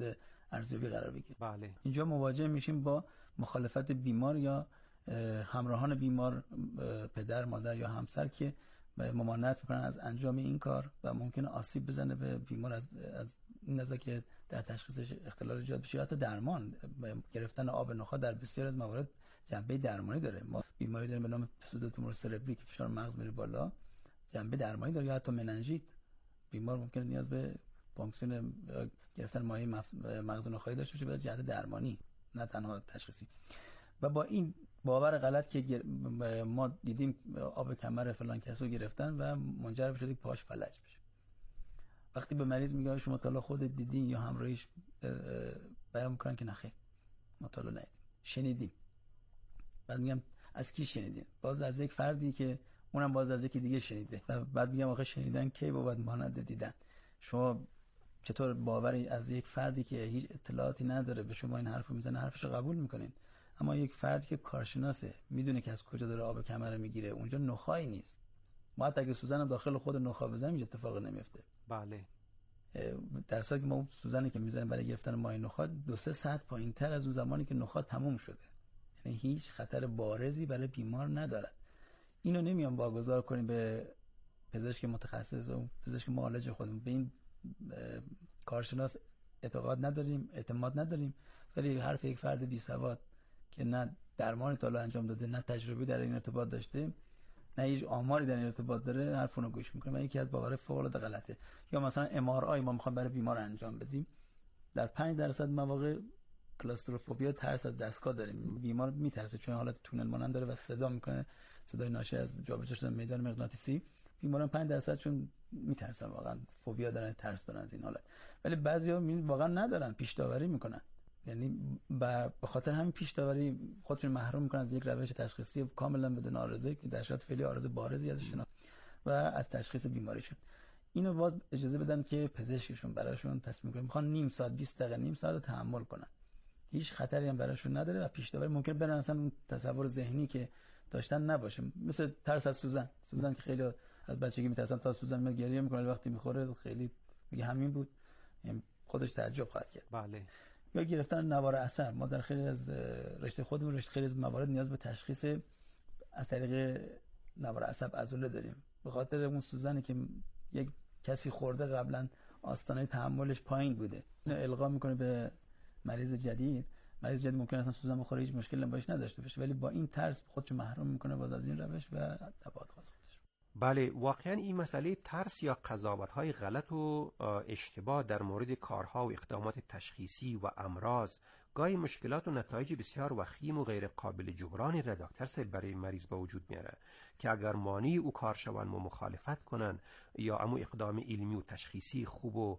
ارزیابی قرار بگیره. بله. اینجا مواجه میشیم با مخالفت بیمار یا همراهان بیمار، پدر، مادر یا همسر که ممانعت میکنن از انجام این کار و ممکنه آسیب بزنه به بیمار از از این نظر که در تشخیصش اختلال ایجاد بشه. حتی درمان گرفتن آب نخاع در بسیار از موارد جنبه درمانی داره. ما بیماری داریم به نام پسودوتومور سربری که فشار مغز میره بالا، جنبه درمانی داره، یا حتی مننژیت. بیمار ممکنه نیاز به پانکسیون گرفتن مایع مغز نخاعی داشته باشه به جهت درمانی، نه تنها تشخیصی. و با این باور غلط که ما دیدیم آب کمر فلان کسو گرفتن و منجر شده که پاش فلج بشه. وقتی به مریض میگه شما تا حالا خودت دیدین یا همراهیش بیان میکنن که نخیر ما تا حالا ندیدیم، شنیدیم. بعد میگم از کی شنیدین؟ باز از یک فردی که اونم باز از یکی دیگه شنیده. و بعد میگم آخه شنیدن کی بود مانند دیدن؟ شما چطور باوری از یک فردی که هیچ اطلاعاتی نداره به شما این حرفو میزنه حرفشو قبول میکنین؟ اما یک فردی که کارشناسه، میدونه که از کجا داره آب کمر میگیره، اونجا نخایی نیست. ما حتی اگه سوزنم داخل خود نخا بزنیم اینجا اتفاق نمیفته. بله. در صورتی که ما اون سوزنی که میزنیم برای گرفتن مایع نخا دو سه ساعت پایینتر از اون زمانی که نخا تموم شده، یعنی هیچ خطر بارزی برای بیمار ندارد. اینو نمیام واگذار کنیم به پزشک متخصص و پزشک معالج خودمون. به این کارشناس اعتقاد نداریم، اعتماد نداریم، ولی حرف یک فرد بی سواد که نه درمانی تا حالا انجام داده، نه تجربی در این ارتباط داشته، نه هیچ آماری در این ارتباط داره، حرفونو گوش میکنه. و یکی از باور فوق العاده غلطه. یا مثلا ام آر آی ما میخوایم برای بیمار انجام بدیم، در پنج درصد مواقع کلاستروفوبیا، ترس از دستگاه داریم. بیمار میترسه چون حالت تونل مانند داره و صدا میکنه، صدای ناشی از جابجا شدن میدان مغناطیسی. بیماران پنج درصد چون میترسن، واقعا فوبیا دارن، ترس دارن از این حالت. ولی بعضیا واقعا ندارن، پیش داوری میکنن. یعنی به خاطر همین پیش داوری خودشون محروم میکنن از یک روش تشخیصی کاملا بدون عارضه که در شرایط فعلی عارضه بارزی ازش شناخت و از تشخیص بیماریشون. اینو باز اجازه بدن که پزشکشون براشون تصمیم گیری میخوان نیم ساعت بیست دقیقه نیم ساعت رو تحمل کنن. هیچ خطری هم براشون نداره و پیش داوری ممکن برن اصلا اون تصور ذهنی که داشتن نباشه. مثل ترس از سوزن. سوزن که خیلی از بچگی میترسن، تا سوزن میاد گریه میکنه، وقتی میخوره خیلی میگه همین بود، خودش تعجب خواهد کرد. بله. یا گرفتن نوار عصب. ما در خیلی از رشته خودمون رشته خیلی از موارد نیاز به تشخیص از طریق نوار عصب عضله داریم، به خاطر اون سوزنی که یک کسی خورده قبلا آستانه تحملش پایین بوده. اینو القا میکنه به مریض جدید. مریض جدید ممکن اصلا سوزن بخوره هیچ مشکلی باش نداشته باشه، ولی با این ترس خودشو محروم میکنه باز از این روش و تبعات خاص. بله، واقعا این مسئله ترس یا قضاوت‌های غلط و اشتباه در مورد کارها و اقدامات تشخیصی و امراض گاهی مشکلات و نتایج بسیار وخیم و غیر قابل جبرانی را دکتر صاحب برای مریض به وجود میاره که اگر مانع او کار شوند و مخالفت کنن یا امو اقدام علمی و تشخیصی خوب و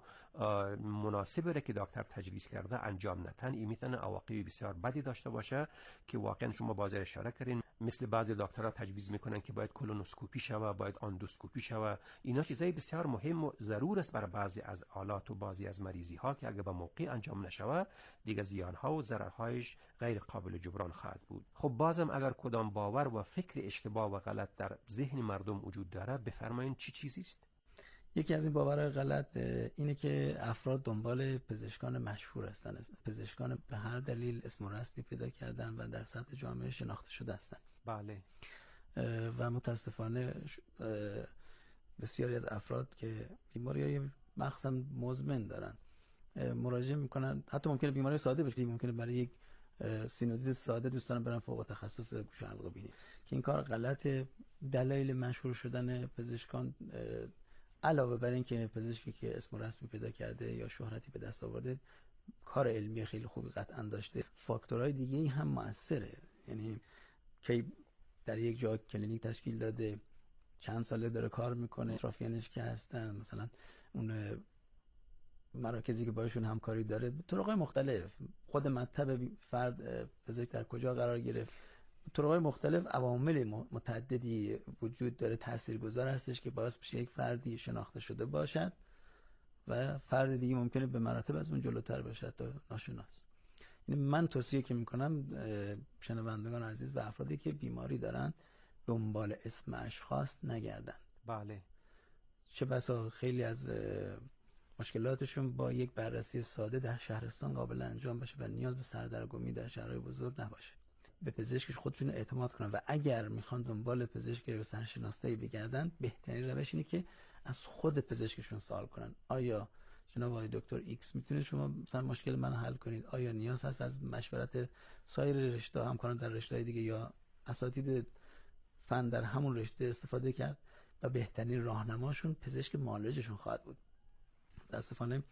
مناسب را که دکتر تجویز کرده انجام ندن، این میتونه عواقب بسیار بدی داشته باشه که واقعا شما باز اشاره کردین. مثل بعضی دکترها تجویز میکنن که باید کولونوسکوپی شوه، باید آندوسکوپی شوه. اینا چیزای بسیار مهم و ضرور است برای بعضی از آلات و بعضی از مریضی ها که اگه به موقع انجام نشوه دیگه زیان ها و ضررهایش غیر قابل جبران خواهد بود. خب بازم اگر کدام باور و فکر اشتباه و غلط در ذهن مردم وجود داره، بفرمایید چی چیزی است؟ یکی از این باورهای غلط اینه که افراد دنبال پزشکان مشهور هستند، پزشکان به هر دلیل اسم و رسمی پیدا کردن و در سطح جامعه شناخته شده هستند. بله. و متاسفانه بسیاری از افراد که بیماری‌های مخصوصا مزمن دارن مراجعه میکنن، حتی ممکنه بیماری ساده باشه، ممکنه برای یک سینوزیت ساده دوستان برن فوق تخصص گوش و حلقه بینی، که این کار غلطه. دلایل مشهور شدن پزشکان علاوه بر این که پزشکی که اسم و رسمی پیدا کرده یا شهرتی به دست آورده کار علمی خیلی خوبی قطعا داشته، فاکتورهای دیگه هم مؤثره. یعنی که در یک جا کلینیک تشکیل داده، چند ساله داره کار میکنه، اطرافیانش که هستن، مثلا اون مراکزی که باشون همکاری داره، طرقای مختلف، خود مطب فرد پزشک در کجا قرار گرفت، طرقای مختلف، عوامل متعددی وجود داره تاثیرگذار هستش که باعث بشه یک فردی شناخته شده باشد و فرد دیگه ممکنه به مراتب از اون جلوتر باشد تا ناشناس. یعنی من توصیه که میکنم شنوندگان عزیز و افرادی که بیماری دارن دنبال اسم اشخاص نگردن. بله. چه بسا خیلی از مشکلاتشون با یک بررسی ساده در شهرستان قابل انجام باشه و نیاز به سردرگمی در شهرهای بزرگ نباشه. به پزشکش خودشون اعتماد کنن و اگر میخوان دنبال پزشک به سرشناسایی بگردن، بهترین روش اینه که از خود پزشکشون سوال کنن. آیا جناب آقای دکتر ایکس میتونه شما مثلا مشکل من حل کنید؟ آیا نیاز هست از مشورت سایر رشته همکاران در رشته‌های دیگه یا اساتید فن در همون رشته استفاده کرد؟ و بهترین راهنماشون پزشک معالجشون خواهد بود. متاسفانه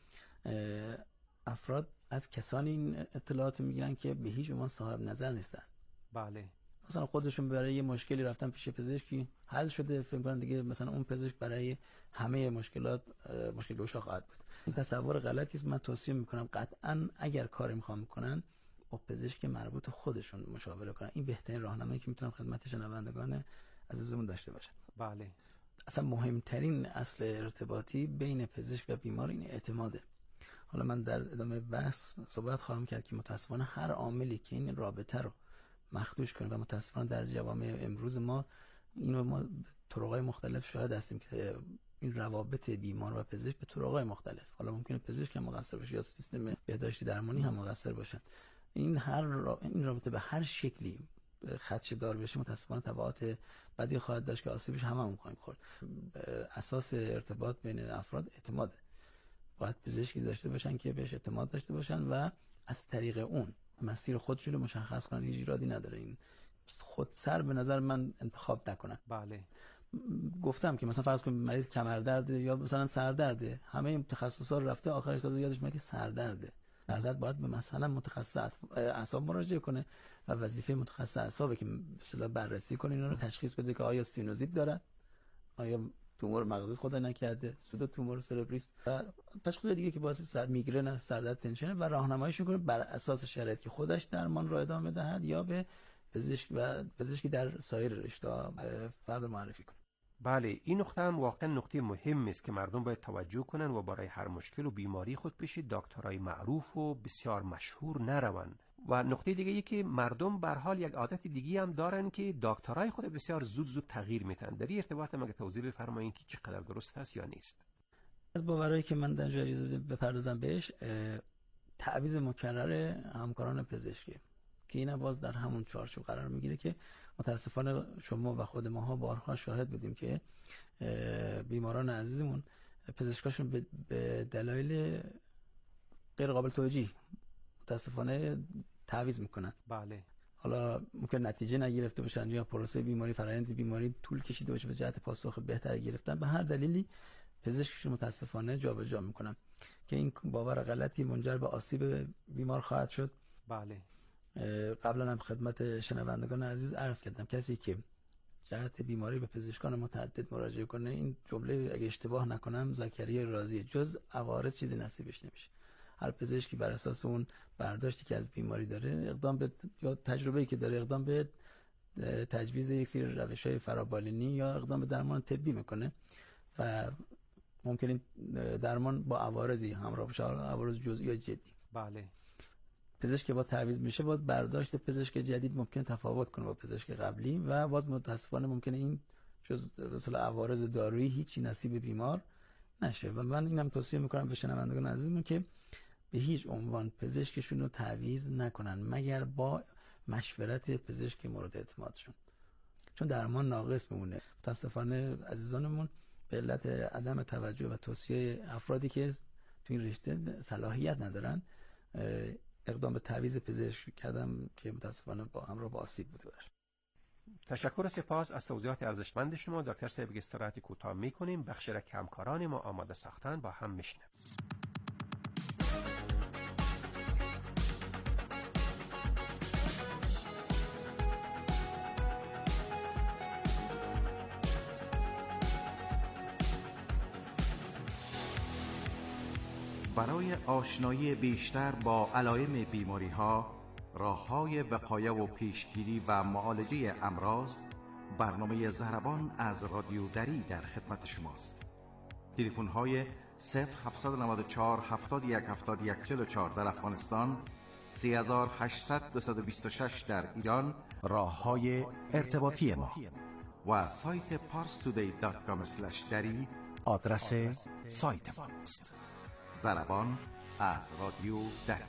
افراد از کسانی این اطلاعات میگیرن که به هیچ عنوان صاحب نظر نیستن. بله. مثلا خودشون برای یه مشکلی رفتن پیش پزشکی، حل شده، فکر کنن دیگه مثلا اون پزشک برای همه مشکلات مشکل گشا خواهد بود. این تصور غلطی است. من توصیه میکنم قطعاً اگر کاری میخوام کنن با پزشک مربوط خودشون مشاوره کنن. این بهترین راهنمایی که میتونم خدمت شنوندگان عزیزمون داشته باشم. بله. اصلا مهمترین اصل ارتباطی بین پزشک و بیمار این اعتماده. حالا من در ادامه بحث صحبت خواهم کرد که متاسفانه هر عاملی که این رابطه رو مخدوش کنه و متاسفانه در جوامع امروز ما اینو ما طرقای مختلف شاهد هستیم که این روابط بیمار و پزشک به طرقای مختلف، حالا ممکنه پزشک هم مقصر باشه یا سیستم بهداشتی درمانی هم مقصر باشن، این هر را... این رابطه به هر شکلی خدشه دار بشه متاسفانه تبعات بدی خواهد داشت که آسیبش هممون خواهیم خورد. اساس ارتباط بین افراد اعتماده. باید پزشکی داشته باشن که بهش اعتماد داشته باشن و از طریق اون مسیر خودشون رو مشخص کنن. هیچ ایرادی نداره این خود سر به نظر من انتخاب نکنن. بله. گفتم که مثلا فرض کنید مریض کمردرد یا مثلا سردرده، همه این تخصصات رفته آخرش تازه یادش میاد که سردرده. سردرد باید به مثلا متخصص اعصاب مراجعه کنه و وظیفه متخصص اعصابه که به اصطلاح بررسی کنه اینا رو تشخیص بده که آیا سینوزیت داره، آیا تومور مغزی خدا نکرده، سودو تومور سربریس و تشخیص دیگه که باعث سر میگرن، سردرد، تنشن و راهنماییش میکنه بر اساس شرایطی که خودش درمان رو ادامه دهد یا به پزشک و پزشکی در سایر رشته‌ها فرد معرفی کنه. بله، این نقطه هم واقعا نقطه مهمی است که مردم باید توجه کنن و برای هر مشکل و بیماری خود پیش دکترای معروف و بسیار مشهور نرون. و نقطه دیگه ای که مردم به هر حال یک عادت دیگه هم دارن که دکترای خود بسیار زود زود تغییر میتن. در این ارتباط مگه توضیح بفرمایید که چقدر درست است یا نیست؟ از باورایی که من در اجازه بپردازم بهش، تعویض مکرر همکاران پزشکی که اینا باز در همون چارچوب قرار میگیره که متاسفانه شما و خود ماها بارها شاهد بودیم که بیماران عزیزمون پزشکاشون به دلایل غیر قابل توجیه متاسفانه تعویض میکنن. بله. حالا ممکن نتیجه نگرفته باشن یا پروسه بیماری، فرآیند بیماری طول کشیده باشه به جهت پاسخ بهتر گرفتن، به هر دلیلی پزشکشون متاسفانه جابجا میکنن که این باور غلطی منجر به آسیب بیمار خواهد شد. بله. قبلا هم خدمت شنوندگان عزیز عرض کردم کسی که جهت بیماری به پزشکان متعدد مراجعه کنه، این جمله اگه اشتباه نکنم زکریا رازی، جز عوارض چیزی نصیبش نمیشه. هر پزشکی بر اساس اون برداشتی که از بیماری داره اقدام به یا تجربه‌ای که داره اقدام به تجویز یک سری روش‌های فرابالینی یا اقدام به درمان طبی میکنه و ممکنه درمان با عوارضی همراه بشه، عوارض جزئی یا جدی. بله. پزشک که باز تعویض میشه باز برداشت پزشک جدید ممکنه تفاوت کنه با پزشک قبلی و باز متاسفانه ممکنه این جز مثلا عوارض دارویی هیچی نصیب بیمار نشه. و من اینم توصیه میکنم به شنوندگان عزیزمون که به هیچ عنوان پزشکشون رو تعویض نکنن مگر با مشورت پزشک مورد اعتمادشون، چون درمان ناقص میمونه. متاسفانه عزیزانمون به علت عدم توجه و توصیه افرادی که تو این رشته صلاحیت ندارن اقدام به تعویض پزشک کردم که متاسفانه با همراه با آسیب بوده باشه. تشکر و سپاس از توضیحات ارزشمند شما دکتر صاحب. استراحت کوتاه میکنیم، بخش را که همکاران ما آماده ساختن با هم میشنویم. برای آشنایی بیشتر با علائم بیماری‌ها، راه‌های وقایه و پیشگیری و معالجه امراض، برنامه ضربان از رادیو دری در خدمت شماست. تلفن‌های صفر هفت نه چهار هفتاد و یک هفتاد و یک چهل و چهار در افغانستان، سه هزار و هشتصد دویست و بیست و شش در ایران، راه‌های ارتباطی ما و سایت پارس تودی دات کام اسلش دری آدرس سایت ماست. ضربان از رادیو دری.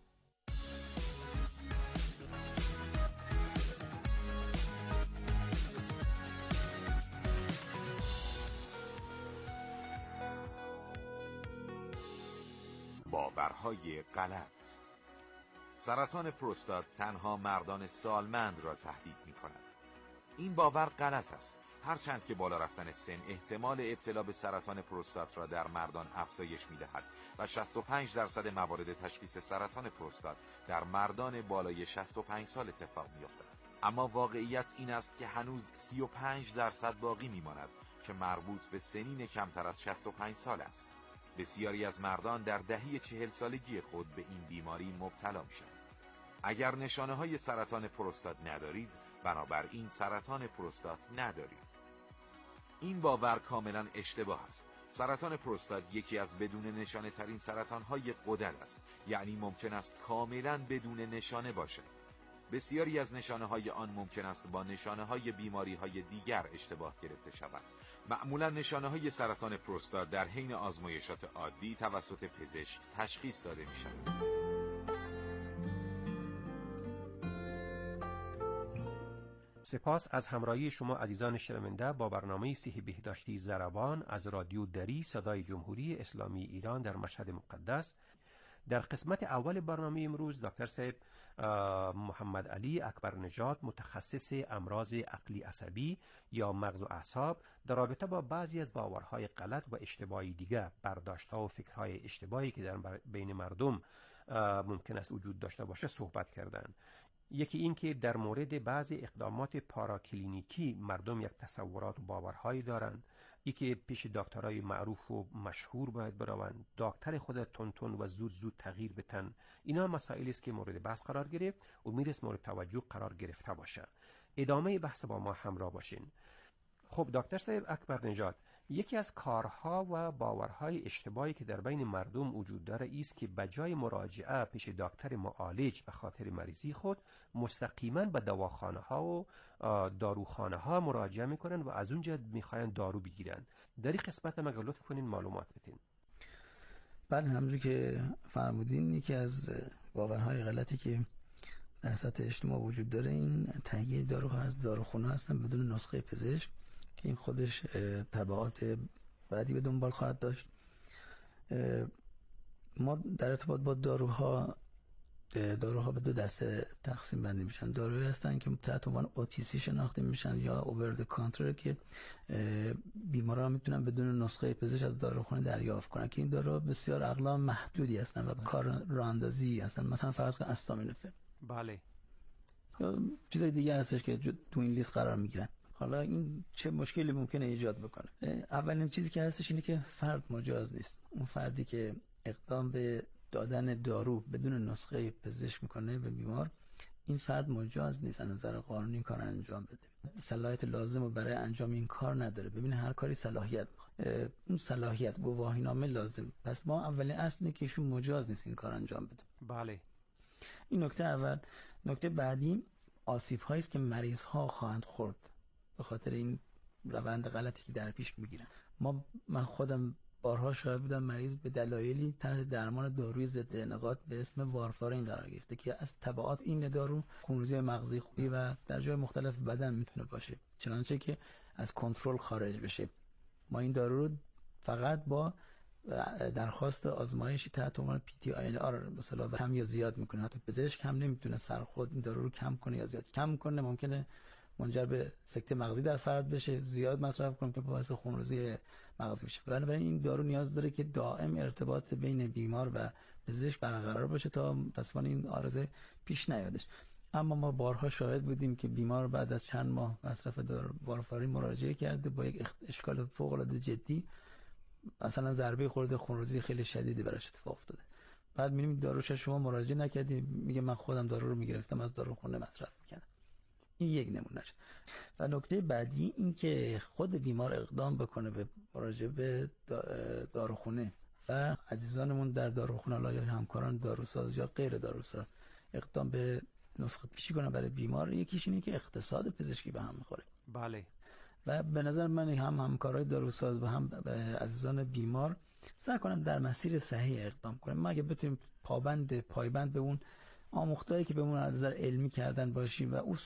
باورهای غلط. سرطان پروستات تنها مردان سالمند را تهدید می کند. این باور غلط است. هرچند که بالا رفتن سن احتمال ابتلا به سرطان پروستات را در مردان افزایش می دهد و شصت و پنج درصد موارد تشخیص سرطان پروستات در مردان بالای شصت و پنج سال اتفاق می افتد. اما واقعیت این است که هنوز سی و پنج درصد باقی می ماند که مربوط به سنین کمتر از شصت و پنج سال است. بسیاری از مردان در دهه چهل سالگی خود به این بیماری مبتلا می شوند. اگر نشانه های سرطان پروستات ندارید، بنابراین سرطان پروستات ندارید. این باور کاملا اشتباه است. سرطان پروستات یکی از بدون نشانه ترین سرطان های غدد است، یعنی ممکن است کاملا بدون نشانه باشد. بسیاری از نشانه های آن ممکن است با نشانه های بیماری های دیگر اشتباه گرفته شود. معمولا نشانه های سرطان پروستات در حین آزمایشات عادی توسط پزشک تشخیص داده می شود. سپاس از همراهی شما عزیزان شنونده با برنامه صحی بهداشتی ضربان از رادیو دری صدای جمهوری اسلامی ایران در مشهد مقدس. در قسمت اول برنامه امروز دکتر صاحب محمد علی اکبر نژاد، متخصص امراض عقلی عصبی یا مغز و اعصاب، در رابطه با بعضی از باورهای غلط و اشتباهی دیگر، برداشت‌ها و فکرهای اشتباهی که در بین مردم ممکن است وجود داشته باشه صحبت کردند. یکی این که در مورد بعضی اقدامات پاراکلینیکی مردم یک تصورات و باورهایی دارند. یکی پیش دکترای معروف و مشهور باید بروند، دکتر خود تون تون و زود زود تغییر بتن. اینا مسائلی است که مورد بحث قرار گرفت. امید است مورد توجه قرار گرفته باشه. ادامه بحث با ما همراه باشین. خب دکتر صاحب اکبر نژاد، یکی از کارها و باورهای اشتباهی که در بین مردم وجود داره است که بجای مراجعه پیش دکتر معالج به خاطر مریضی خود، مستقیما به دواخانه ها و داروخانه ها مراجعه میکنن و از اونجا میخواین دارو بگیرن. در این قسمت مگه لطف کنین معلومات بدین. بله، همونجوری که فرمودین یکی از باورهای غلطی که در سطح اجتماع وجود داره این تهیه داروها از داروخانه هستن بدون نسخه پزشک که این خودش تبعات بعدی به دنبال خواهد داشت. ما در ارتباط با داروها داروها به دو دسته تقسیم بندی میشن. داروهایی هستن که تحت عنوان او تی سی شناخته میشن یا اوور د کانتر که بیماران میتونن بدون نسخه پزشک از داروخانه دریافت کنن که این داروها بسیار اغلب محدودی هستن و کار راه‌اندازی هستن. مثلا فرض کن استامینوفن. بله. یا چیزای دیگه هستش که تو این لیست قرار میگیرن. حالا این چه مشکلی ممکنه ایجاد بکنه؟ اولین چیزی که هستش اینه که فرد مجاز نیست. اون فردی که اقدام به دادن دارو بدون نسخه پزشک میکنه به بیمار، این فرد مجاز نیست از نظر قانونی این کار انجام بده. صلاحیت لازم رو برای انجام این کار نداره. ببین هر کاری صلاحیت میخواد. اون صلاحیت گواهینامه لازم. پس ما اولین اصل اینه که ایشون مجاز نیست این کار انجام بده. بله. این نکته اول. نکته بعدی آسیب هایی است که مریض ها خواهند خورد به خاطر این روند غلطی که در پیش میگیرن. ما من خودم بارها شاهد بودم مریض به دلایلی تحت درمان داروی ضد انعقاد به اسم وارفارین قرار گرفته که از تبعات این دارو خونریزی مغزی خوبی و در جای مختلف بدن میتونه باشه، چنانچه که از کنترل خارج بشه. ما این دارو رو فقط با درخواست آزمایشی تحت عنوان پی تی آی آر مثلا کم یا زیاد میکنه. حتی پزشک هم نمیتونه سر خود این دارو رو کم کنه یا زیاد کم کنه. ممکنه منجر به سکته مغزی در فرد بشه، زیاد مصرف کنه که باعث خونریزی مغزی بشه. بنابراین این دارو نیاز داره که دائم ارتباط بین بیمار و پزشک برقرار باشه تا متأسفانه این عارضه پیش نیادش. اما ما بارها شاهد بودیم که بیمار بعد از چند ماه مصرف دارو وارفارین مراجعه کرده با یک اشکال فوق العاده جدی، مثلا ضربه خورده خونریزی خیلی شدیدی براش اتفاق افتاده. بعد می‌بینیم داروش شما مراجعه نکردی، میگه من خودم دارو رو میگرفتم از داروخانه مصرف می‌کردم. این یک نمونهش. و نکته بعدی این که خود بیمار اقدام بکنه به مراجعه به داروخانه و عزیزانمون در داروخانه یا همکاران داروساز یا غیر داروساز اقدام به نسخه پیشی کنه برای بیمار، یکیش اینه که اقتصاد پزشکی به هم میخوره. بله. و به نظر من هم همکارای داروساز و هم عزیزان بیمار سعی کنن در مسیر صحیح اقدام کنن. ما اگه بتونیم پابند پایبند به اون آموختهایی که بهمون از نظر علمی کردن باشیم و